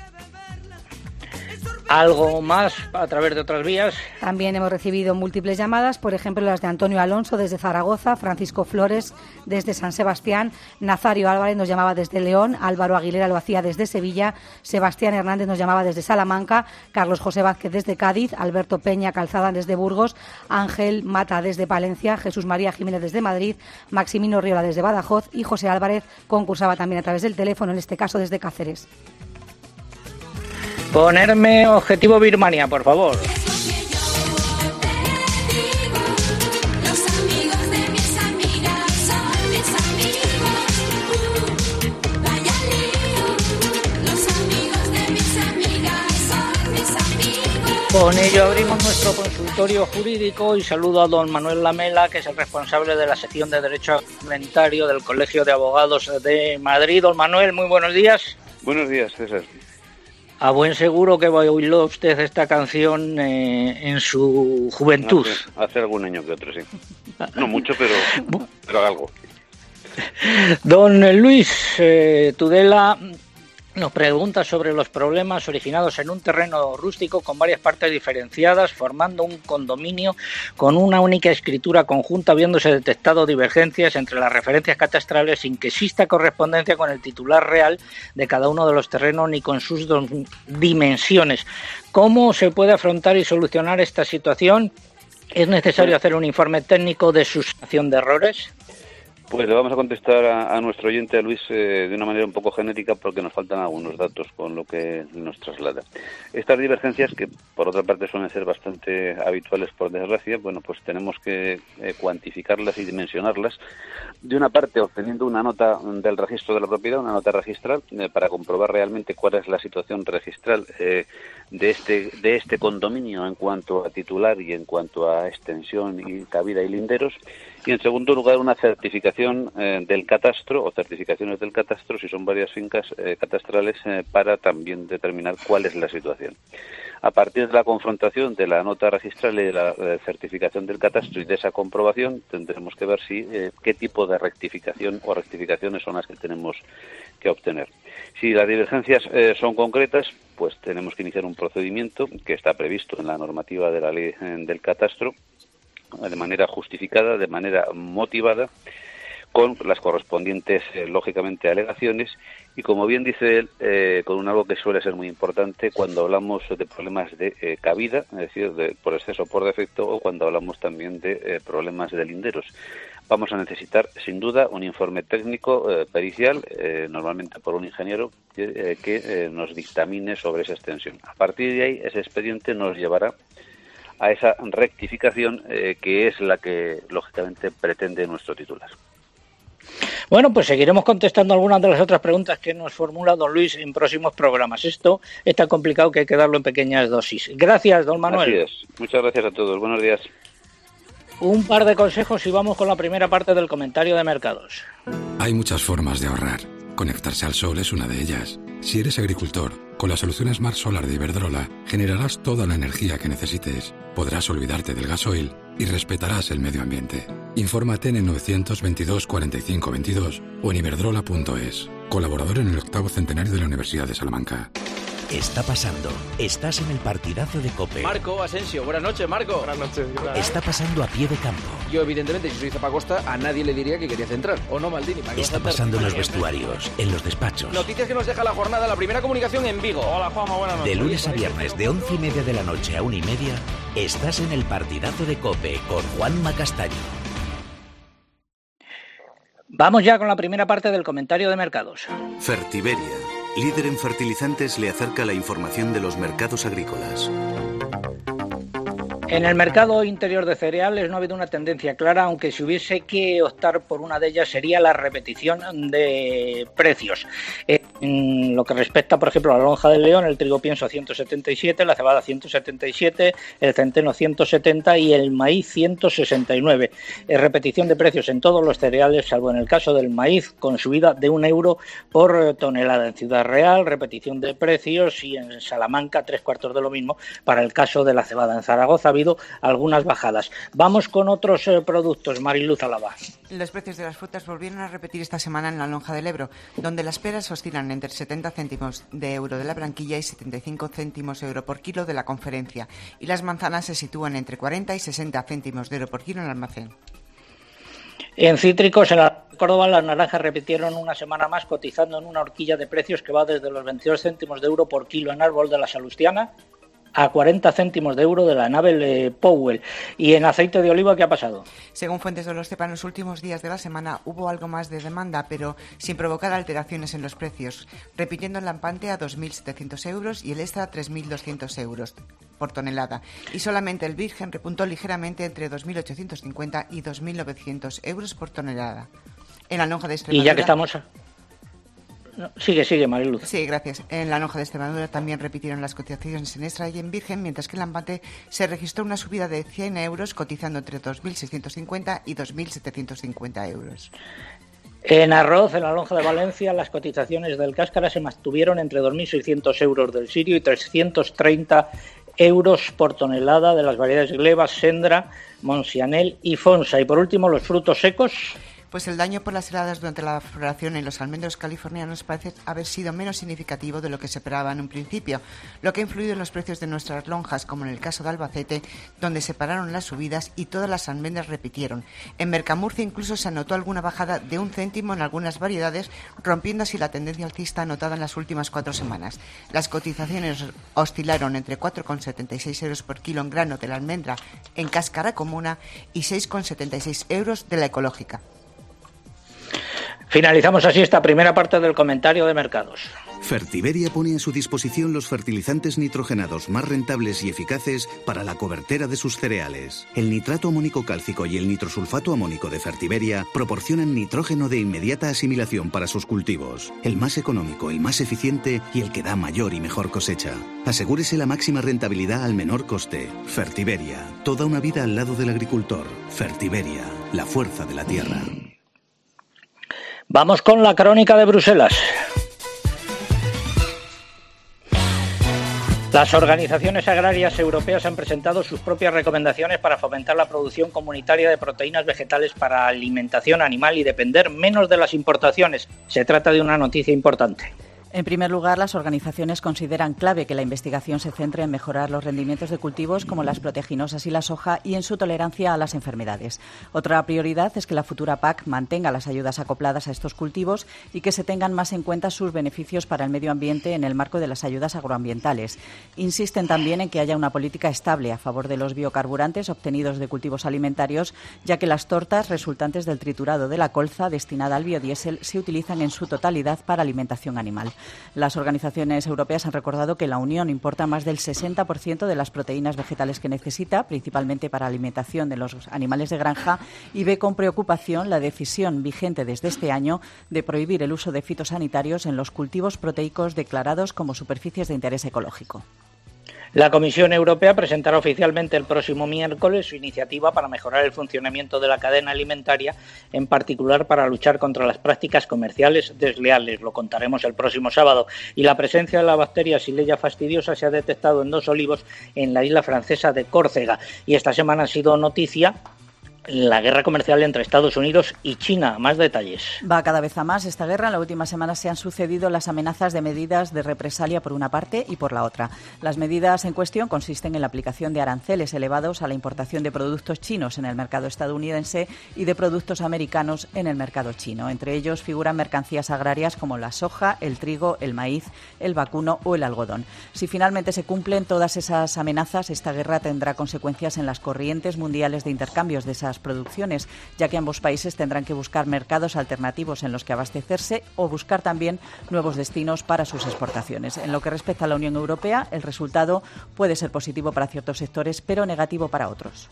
¿Algo más a través de otras vías? También hemos recibido múltiples llamadas, por ejemplo las de Antonio Alonso desde Zaragoza, Francisco Flores desde San Sebastián, Nazario Álvarez nos llamaba desde León, Álvaro Aguilera lo hacía desde Sevilla, Sebastián Hernández nos llamaba desde Salamanca, Carlos José Vázquez desde Cádiz, Alberto Peña Calzada desde Burgos, Ángel Mata desde Palencia, Jesús María Jiménez desde Madrid, Maximino Riola desde Badajoz y José Álvarez concursaba también a través del teléfono, en este caso desde Cáceres. Ponerme objetivo Birmania, por favor. Con ello abrimos nuestro consultorio jurídico y saludo a don Manuel Lamela, que es el responsable de la sección de Derecho Alimentario del Colegio de Abogados de Madrid. Don Manuel, muy buenos días. Buenos días, César. A buen seguro que bailó usted esta canción eh, en su juventud. Hace, hace algún año que otro, sí. No mucho, pero, pero algo. Don Luis eh, Tudela nos pregunta sobre los problemas originados en un terreno rústico con varias partes diferenciadas, formando un condominio con una única escritura conjunta, habiéndose detectado divergencias entre las referencias catastrales sin que exista correspondencia con el titular real de cada uno de los terrenos ni con sus dos dimensiones. ¿Cómo se puede afrontar y solucionar esta situación? ¿Es necesario hacer un informe técnico de sustitución de errores? Pues le vamos a contestar a, a nuestro oyente, a Luis, eh, de una manera un poco genérica porque nos faltan algunos datos con lo que nos traslada. Estas divergencias, que por otra parte suelen ser bastante habituales por desgracia, bueno, pues tenemos que eh, cuantificarlas y dimensionarlas. De una parte, obteniendo una nota del registro de la propiedad, una nota registral, eh, para comprobar realmente cuál es la situación registral eh, de este de este condominio en cuanto a titular y en cuanto a extensión y cabida y linderos. Y en segundo lugar, una certificación eh, del catastro o certificaciones del catastro, si son varias fincas eh, catastrales, eh, para también determinar cuál es la situación. A partir de la confrontación de la nota registral y de la eh, certificación del catastro y de esa comprobación, tendremos que ver si eh, qué tipo de rectificación o rectificaciones son las que tenemos que obtener. Si las divergencias eh, son concretas, pues tenemos que iniciar un procedimiento que está previsto en la normativa de la ley eh, del catastro, de manera justificada, de manera motivada, con las correspondientes, eh, lógicamente, alegaciones y, como bien dice él, eh, con un algo que suele ser muy importante cuando hablamos de problemas de eh, cabida, es decir, de, por exceso o por defecto, o cuando hablamos también de eh, problemas de linderos. Vamos a necesitar, sin duda, un informe técnico eh, pericial, eh, normalmente por un ingeniero, que, eh, que eh, nos dictamine sobre esa extensión. A partir de ahí, ese expediente nos llevará a esa rectificación eh, que es la que, lógicamente, pretende nuestro titular. Bueno, pues seguiremos contestando algunas de las otras preguntas que nos formula don Luis en próximos programas. Esto es tan complicado que hay que darlo en pequeñas dosis. Gracias, don Manuel. Así es. Muchas gracias a todos. Buenos días. Un par de consejos y vamos con la primera parte del comentario de mercados. Hay muchas formas de ahorrar. Conectarse al sol es una de ellas. Si eres agricultor, con la solución Smart Solar de Iberdrola generarás toda la energía que necesites. Podrás olvidarte del gasoil y respetarás el medio ambiente. Infórmate en el novecientos veintidós cuarenta y cinco veintidós o en iberdrola punto es. Colaborador en el octavo centenario de la Universidad de Salamanca. Está pasando. Estás en el partidazo de COPE. Marco Asensio. Buenas noches, Marco. Buenas noches. Está pasando a pie de campo. Yo, evidentemente, si soy Zapacosta, a nadie le diría que querías entrar. ¿O no, Maldini? Está pasando en los vestuarios, en los despachos. Noticias que nos deja la jornada, la primera comunicación en Vigo. Hola, Juanma, buenas noches. De lunes a viernes, de once y media de la noche a una y media, estás en el partidazo de COPE con Juanma Castaño. Vamos ya con la primera parte del comentario de mercados. Fertiberia, líder en fertilizantes, le acerca la información de los mercados agrícolas. En el mercado interior de cereales no ha habido una tendencia clara, aunque si hubiese que optar por una de ellas sería la repetición de precios. En lo que respecta, por ejemplo, a la lonja del león, el trigo pienso a ciento setenta y siete, la cebada ciento setenta y siete, el centeno ciento setenta y el maíz ciento sesenta y nueve. Es repetición de precios en todos los cereales, salvo en el caso del maíz, con subida de un euro por tonelada. En Ciudad Real, repetición de precios, y en Salamanca, tres cuartos de lo mismo para el caso de la cebada. En Zaragoza ha habido algunas bajadas. Vamos con otros eh, productos. Mariluz Alaba. Los precios de las frutas volvieron a repetir esta semana en la lonja del Ebro, donde las peras oscilan entre setenta céntimos de euro de la branquilla y setenta y cinco céntimos de euro por kilo de la conferencia, y las manzanas se sitúan entre cuarenta y sesenta céntimos de euro por kilo en el almacén. En cítricos, en la Córdoba, las naranjas repitieron una semana más, cotizando en una horquilla de precios que va desde los veintidós céntimos de euro por kilo en árbol de la Salustiana a cuarenta céntimos de euro de la Nabel eh, Powell. ¿Y en aceite de oliva qué ha pasado? Según fuentes de los CEPA, en los últimos días de la semana hubo algo más de demanda, pero sin provocar alteraciones en los precios, repitiendo el lampante a dos mil setecientos euros y el extra a tres mil doscientos euros por tonelada. Y solamente el virgen repuntó ligeramente entre dos mil ochocientos cincuenta y dos mil novecientos euros por tonelada. En la lonja de Extremadura... Y ya que estamos... No, sigue, sigue, Mariluz. Sí, gracias. En la lonja de Extremadura también repitieron las cotizaciones en extra y en virgen, mientras que en Lampante se registró una subida de cien euros, cotizando entre dos mil seiscientos cincuenta y dos mil setecientos cincuenta euros. En arroz, en la lonja de Valencia, las cotizaciones del cáscara se mantuvieron entre dos mil seiscientos euros del sirio y trescientos treinta euros por tonelada de las variedades gleba, sendra, monsianel y fonsa. Y por último, los frutos secos. Pues el daño por las heladas durante la floración en los almendros californianos parece haber sido menos significativo de lo que se esperaba en un principio, lo que ha influido en los precios de nuestras lonjas, como en el caso de Albacete, donde se pararon las subidas y todas las almendras repitieron. En Mercamurcia incluso se anotó alguna bajada de un céntimo en algunas variedades, rompiendo así la tendencia alcista anotada en las últimas cuatro semanas. Las cotizaciones oscilaron entre cuatro coma setenta y seis euros por kilo en grano de la almendra en cáscara comuna y seis coma setenta y seis euros de la ecológica. Finalizamos así esta primera parte del comentario de mercados. Fertiberia pone a su disposición los fertilizantes nitrogenados más rentables y eficaces para la cobertera de sus cereales. El nitrato amónico cálcico y el nitrosulfato amónico de Fertiberia proporcionan nitrógeno de inmediata asimilación para sus cultivos. El más económico, el más eficiente y el que da mayor y mejor cosecha. Asegúrese la máxima rentabilidad al menor coste. Fertiberia, toda una vida al lado del agricultor. Fertiberia, la fuerza de la tierra. Vamos con la crónica de Bruselas. Las organizaciones agrarias europeas han presentado sus propias recomendaciones para fomentar la producción comunitaria de proteínas vegetales para alimentación animal y depender menos de las importaciones. Se trata de una noticia importante. En primer lugar, las organizaciones consideran clave que la investigación se centre en mejorar los rendimientos de cultivos como las proteaginosas y la soja y en su tolerancia a las enfermedades. Otra prioridad es que la futura P A C mantenga las ayudas acopladas a estos cultivos y que se tengan más en cuenta sus beneficios para el medio ambiente en el marco de las ayudas agroambientales. Insisten también en que haya una política estable a favor de los biocarburantes obtenidos de cultivos alimentarios, ya que las tortas resultantes del triturado de la colza destinada al biodiesel se utilizan en su totalidad para alimentación animal. Las organizaciones europeas han recordado que la Unión importa más del sesenta por ciento de las proteínas vegetales que necesita, principalmente para alimentación de los animales de granja, y ve con preocupación la decisión vigente desde este año de prohibir el uso de fitosanitarios en los cultivos proteicos declarados como superficies de interés ecológico. La Comisión Europea presentará oficialmente el próximo miércoles su iniciativa para mejorar el funcionamiento de la cadena alimentaria, en particular para luchar contra las prácticas comerciales desleales. Lo contaremos el próximo sábado. Y la presencia de la bacteria Xylella fastidiosa se ha detectado en dos olivos en la isla francesa de Córcega. Y esta semana ha sido noticia la guerra comercial entre Estados Unidos y China. Más detalles. Va cada vez a más esta guerra. En la última semana se han sucedido las amenazas de medidas de represalia por una parte y por la otra. Las medidas en cuestión consisten en la aplicación de aranceles elevados a la importación de productos chinos en el mercado estadounidense y de productos americanos en el mercado chino. Entre ellos figuran mercancías agrarias como la soja, el trigo, el maíz, el vacuno o el algodón. Si finalmente se cumplen todas esas amenazas, esta guerra tendrá consecuencias en las corrientes mundiales de intercambios de esas producciones, ya que ambos países tendrán que buscar mercados alternativos en los que abastecerse o buscar también nuevos destinos para sus exportaciones. En lo que respecta a la Unión Europea, el resultado puede ser positivo para ciertos sectores, pero negativo para otros.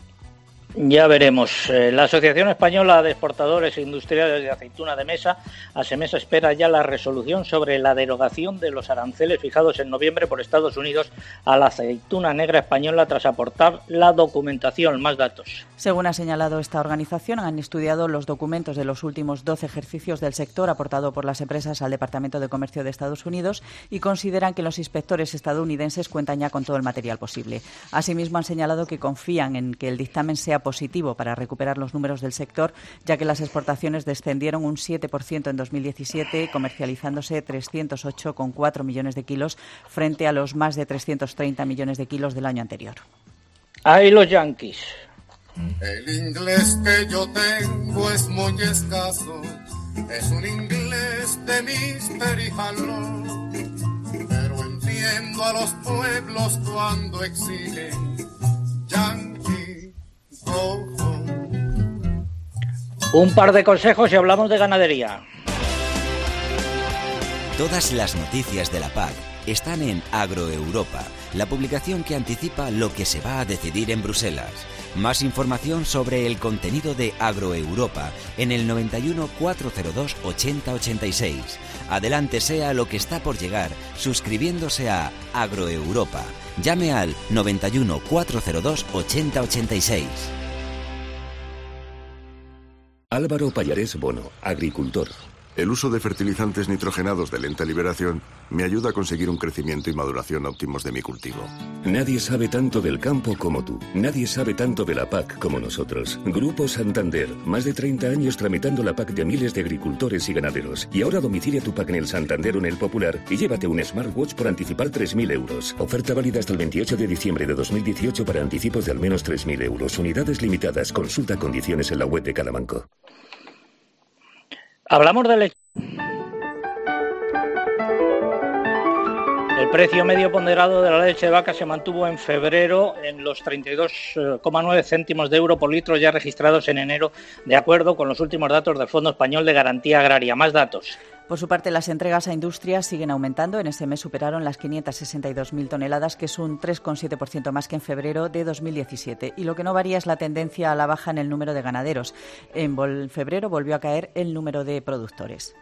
Ya veremos. La Asociación Española de Exportadores e Industriales de Aceituna de Mesa, ASEMESA, espera ya la resolución sobre la derogación de los aranceles fijados en noviembre por Estados Unidos a la aceituna negra española tras aportar la documentación. Más datos. Según ha señalado esta organización, han estudiado los documentos de los últimos doce ejercicios del sector aportado por las empresas al Departamento de Comercio de Estados Unidos y consideran que los inspectores estadounidenses cuentan ya con todo el material posible. Asimismo, han señalado que confían en que el dictamen sea positivo para recuperar los números del sector, ya que las exportaciones descendieron un siete por ciento en dos mil diecisiete, comercializándose trescientos ocho coma cuatro millones de kilos frente a los más de trescientos treinta millones de kilos del año anterior. Ahí los Yankees. El inglés que yo tengo es muy escaso, es un inglés de mister y jalón, pero entiendo a los pueblos cuando exigen Yankee. Un par de consejos y hablamos de ganadería. Todas las noticias de la P A C están en Agroeuropa, la publicación que anticipa lo que se va a decidir en Bruselas. Más información sobre el contenido de Agroeuropa en el noventa y uno, cuatrocientos dos, ochenta, ochenta y seis. Adelántese a lo que está por llegar suscribiéndose a Agroeuropa. Llame al noventa y uno, cuatrocientos dos, ochenta, ochenta y seis. Álvaro Pallarés Bono, agricultor. El uso de fertilizantes nitrogenados de lenta liberación me ayuda a conseguir un crecimiento y maduración óptimos de mi cultivo. Nadie sabe tanto del campo como tú. Nadie sabe tanto de la P A C como nosotros. Grupo Santander. Más de treinta años tramitando la P A C de miles de agricultores y ganaderos. Y ahora domicilia tu P A C en el Santander o en el Popular y llévate un smartwatch por anticipar tres mil euros. Oferta válida hasta el veintiocho de diciembre de dos mil dieciocho para anticipos de al menos tres mil euros. Unidades limitadas. Consulta condiciones en la web de cada banco. Hablamos de leche. El precio medio ponderado de la leche de vaca se mantuvo en febrero en los treinta y dos coma nueve céntimos de euro por litro ya registrados en enero, de acuerdo con los últimos datos del Fondo Español de Garantía Agraria. Más datos. Por su parte, las entregas a industrias siguen aumentando. En ese mes superaron las quinientas sesenta y dos mil toneladas, que es un tres coma siete por ciento más que en febrero de dos mil diecisiete. Y lo que no varía es la tendencia a la baja en el número de ganaderos. En febrero volvió a caer el número de productores.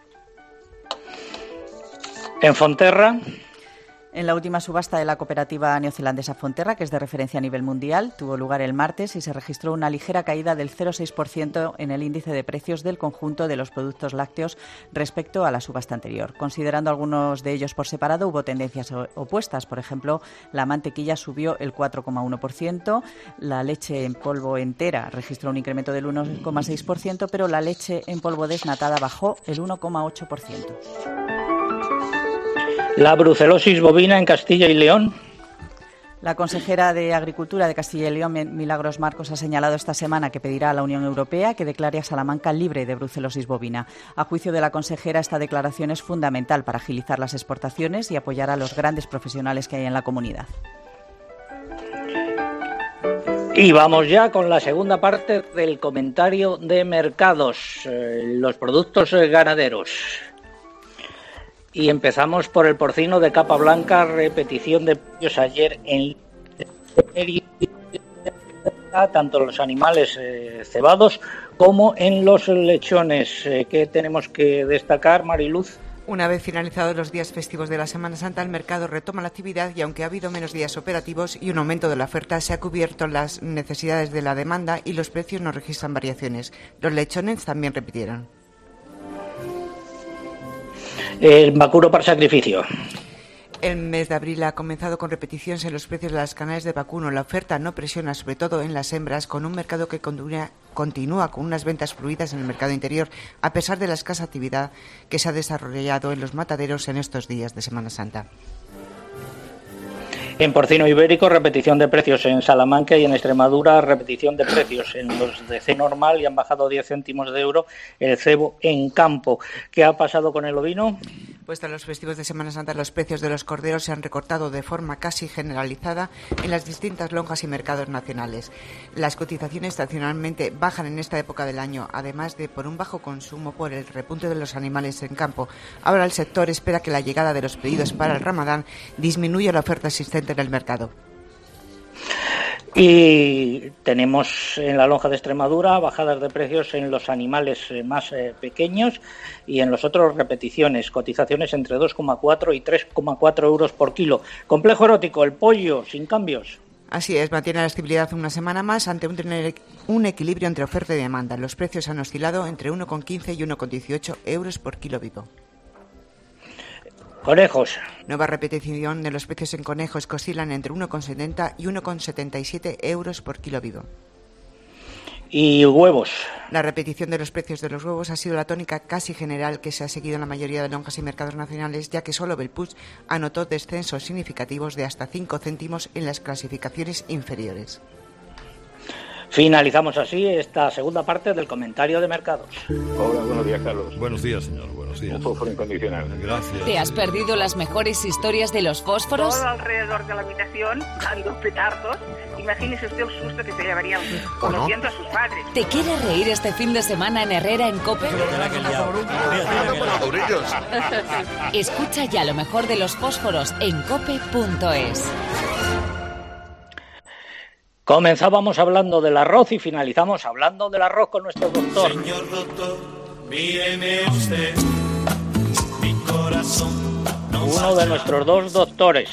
En Fonterra. En la última subasta de la cooperativa neozelandesa Fonterra, que es de referencia a nivel mundial, tuvo lugar el martes y se registró una ligera caída del cero coma seis por ciento en el índice de precios del conjunto de los productos lácteos respecto a la subasta anterior. Considerando algunos de ellos por separado, hubo tendencias opuestas. Por ejemplo, la mantequilla subió el cuatro coma uno por ciento, la leche en polvo entera registró un incremento del uno coma seis por ciento, pero la leche en polvo desnatada bajó el uno coma ocho por ciento. La brucelosis bovina en Castilla y León. La consejera de Agricultura de Castilla y León, Milagros Marcos, ha señalado esta semana que pedirá a la Unión Europea que declare a Salamanca libre de brucelosis bovina. A juicio de la consejera, esta declaración es fundamental para agilizar las exportaciones y apoyar a los grandes profesionales que hay en la comunidad. Y vamos ya con la segunda parte del comentario de mercados, eh, los productos ganaderos. Y empezamos por el porcino de capa blanca, repetición de precios ayer en tanto los animales eh, cebados como en los lechones. Eh, ¿Qué tenemos que destacar, Mariluz? Una vez finalizados los días festivos de la Semana Santa, el mercado retoma la actividad y aunque ha habido menos días operativos y un aumento de la oferta, se ha cubierto las necesidades de la demanda y los precios no registran variaciones. Los lechones también repitieron. El vacuno para sacrificio. El mes de abril ha comenzado con repeticiones en los precios de las canales de vacuno. La oferta no presiona, sobre todo en las hembras, con un mercado que continúa, continúa con unas ventas fluidas en el mercado interior, a pesar de la escasa actividad que se ha desarrollado en los mataderos en estos días de Semana Santa. En porcino ibérico, repetición de precios en Salamanca y en Extremadura, repetición de precios en los de C normal y han bajado diez céntimos de euro el cebo en campo. ¿Qué ha pasado con el ovino? Pues tras los festivos de Semana Santa, los precios de los corderos se han recortado de forma casi generalizada en las distintas lonjas y mercados nacionales. Las cotizaciones tradicionalmente bajan en esta época del año, además de por un bajo consumo por el repunte de los animales en campo. Ahora el sector espera que la llegada de los pedidos para el Ramadán disminuya la oferta existente en el mercado. Y tenemos en la lonja de Extremadura bajadas de precios en los animales más eh, pequeños y en los otros repeticiones, cotizaciones entre dos coma cuatro y tres coma cuatro euros por kilo. Complejo erótico, el pollo, sin cambios. Así es, mantiene la estabilidad una semana más ante un, tener un equilibrio entre oferta y demanda. Los precios han oscilado entre uno coma quince y uno coma dieciocho euros por kilo vivo. Conejos. Nueva repetición de los precios en conejos que oscilan entre uno coma setenta y uno coma setenta y siete euros por kilo vivo. Y huevos. La repetición de los precios de los huevos ha sido la tónica casi general que se ha seguido en la mayoría de lonjas y mercados nacionales, ya que solo Belpuig anotó descensos significativos de hasta cinco céntimos en las clasificaciones inferiores. Finalizamos así esta segunda parte del comentario de mercados. Hola, buenos días, Carlos. Buenos días, señor. Buenos días. Un fósforo incondicional. Gracias. ¿Te has perdido las mejores historias de los fósforos? Todo alrededor de la habitación, dando petardos. Imagínese usted el susto que se llevaría conociendo a sus padres. ¿Te quieres reír este fin de semana en Herrera en COPE? Escucha ya lo mejor de los fósforos en cope punto es. Comenzábamos hablando del arroz y finalizamos hablando del arroz con nuestro doctor. Señor doctor, míreme usted, mi corazón no Uno de nuestros dos doctores.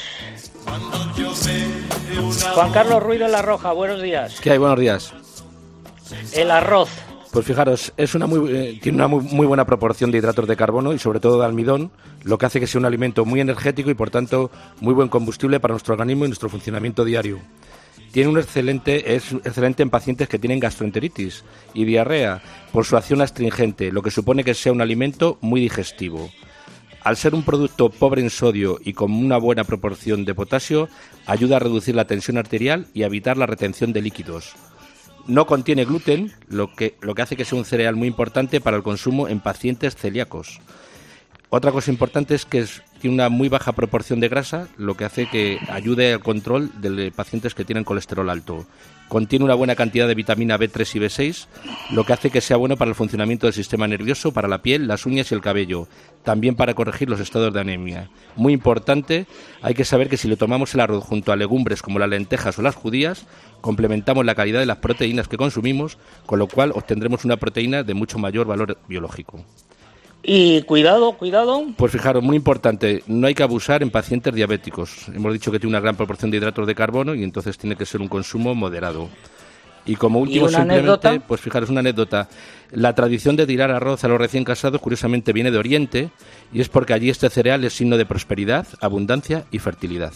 Juan Carlos Ruiz de la Roja, buenos días. ¿Qué hay? Buenos días. El arroz. Pues fijaros, es una muy, eh, tiene una muy, muy buena proporción de hidratos de carbono y sobre todo de almidón, lo que hace que sea un alimento muy energético y por tanto muy buen combustible para nuestro organismo y nuestro funcionamiento diario. Tiene un excelente, es excelente en pacientes que tienen gastroenteritis y diarrea por su acción astringente, lo que supone que sea un alimento muy digestivo. Al ser un producto pobre en sodio y con una buena proporción de potasio, ayuda a reducir la tensión arterial y a evitar la retención de líquidos. No contiene gluten, lo que, lo que hace que sea un cereal muy importante para el consumo en pacientes celíacos. Otra cosa importante es que es, tiene una muy baja proporción de grasa, lo que hace que ayude al control de pacientes que tienen colesterol alto. Contiene una buena cantidad de vitamina B tres y B seis, lo que hace que sea bueno para el funcionamiento del sistema nervioso, para la piel, las uñas y el cabello, también para corregir los estados de anemia. Muy importante, hay que saber que si le tomamos el arroz junto a legumbres como las lentejas o las judías, complementamos la calidad de las proteínas que consumimos, con lo cual obtendremos una proteína de mucho mayor valor biológico. Y cuidado, cuidado. Pues fijaros, muy importante, no hay que abusar en pacientes diabéticos. Hemos dicho que tiene una gran proporción de hidratos de carbono y entonces tiene que ser un consumo moderado. Y como último, ¿Y una simplemente, anécdota? pues fijaros una anécdota. La tradición de tirar arroz a los recién casados, curiosamente, viene de Oriente y es porque allí este cereal es signo de prosperidad, abundancia y fertilidad.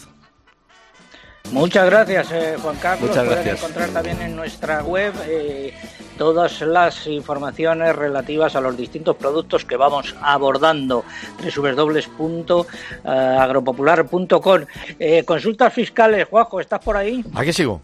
Muchas gracias, eh, Juan Carlos. Muchas Pueden gracias. encontrar también en nuestra web eh, todas las informaciones relativas a los distintos productos que vamos abordando. doble u doble u doble u punto agropopular punto com. Eh, consultas fiscales, Juanjo, ¿estás por ahí? Aquí sigo.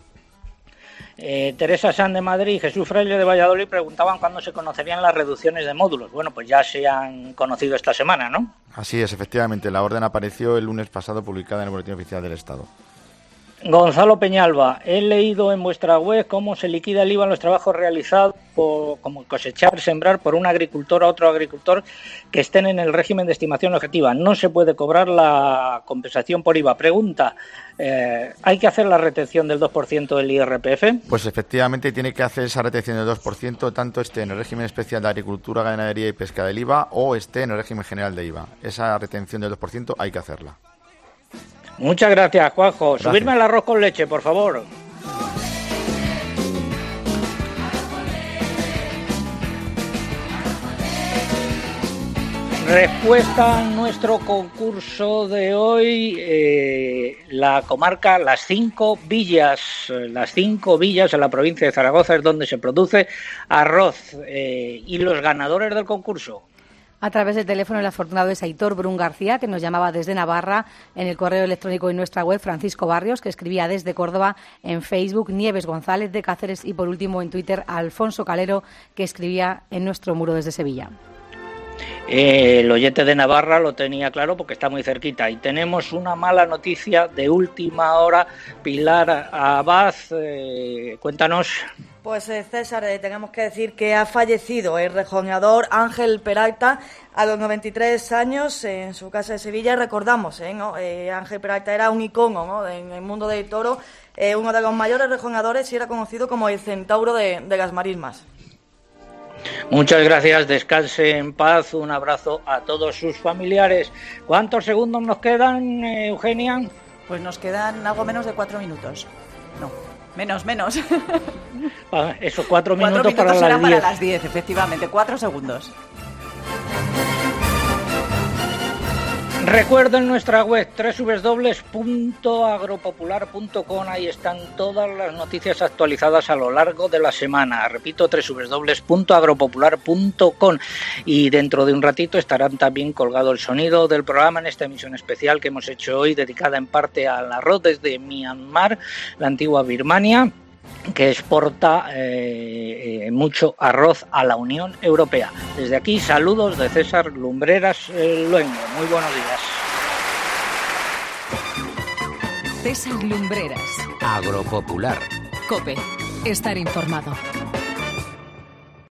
Eh, Teresa San de Madrid y Jesús Fraile de Valladolid preguntaban cuándo se conocerían las reducciones de módulos. Bueno, pues ya se han conocido esta semana, ¿no? Así es, efectivamente. La orden apareció el lunes pasado publicada en el Boletín Oficial del Estado. Gonzalo Peñalba, he leído en vuestra web cómo se liquida el I V A en los trabajos realizados por, como cosechar, sembrar por un agricultor a otro agricultor que estén en el régimen de estimación objetiva. No se puede cobrar la compensación por I V A. Pregunta, eh, ¿hay que hacer la retención del dos por ciento del I R P F? Pues efectivamente tiene que hacer esa retención del dos por ciento, tanto esté en el régimen especial de agricultura, ganadería y pesca del I V A o esté en el régimen general de I V A. Esa retención del dos por ciento hay que hacerla. Muchas gracias, Juanjo. Gracias. Subirme el arroz con leche, por favor. Respuesta a nuestro concurso de hoy, eh, la comarca Las Cinco Villas. Las Cinco Villas en la provincia de Zaragoza es donde se produce arroz. Eh, ¿Y los ganadores del concurso? A través del teléfono el afortunado es Aitor Brun García, que nos llamaba desde Navarra, en el correo electrónico en nuestra web Francisco Barrios, que escribía desde Córdoba, en Facebook Nieves González de Cáceres y por último en Twitter Alfonso Calero, que escribía en nuestro muro desde Sevilla. Eh, el oyente de Navarra lo tenía claro porque está muy cerquita. Y tenemos una mala noticia de última hora. Pilar Abad, eh, cuéntanos. Pues eh, César, eh, tenemos que decir que ha fallecido el rejoneador Ángel Peralta a los noventa y tres años eh, en su casa de Sevilla. Recordamos, eh, ¿no? eh, Ángel Peralta era un icono, ¿no?, en el mundo del toro, eh, uno de los mayores rejoneadores y era conocido como el centauro de, de las marismas. Muchas gracias, descanse en paz, un abrazo a todos sus familiares. ¿Cuántos segundos nos quedan, eh, Eugenia? Pues nos quedan algo menos de cuatro minutos. No, menos, menos. Ah, esos cuatro minutos, cuatro minutos para las serán diez. para las diez, efectivamente, cuatro segundos. Recuerden nuestra web doble u doble u doble u punto agropopular punto com, ahí están todas las noticias actualizadas a lo largo de la semana. Repito, doble u doble u doble u punto agropopular punto com, y dentro de un ratito estarán también colgado el sonido del programa en esta emisión especial que hemos hecho hoy, dedicada en parte al arroz desde Myanmar, la antigua Birmania, que exporta eh, eh, mucho arroz a la Unión Europea. Desde aquí, saludos de César Lumbreras eh, Luengo. Muy buenos días. César Lumbreras. Agropopular. COPE. Estar informado.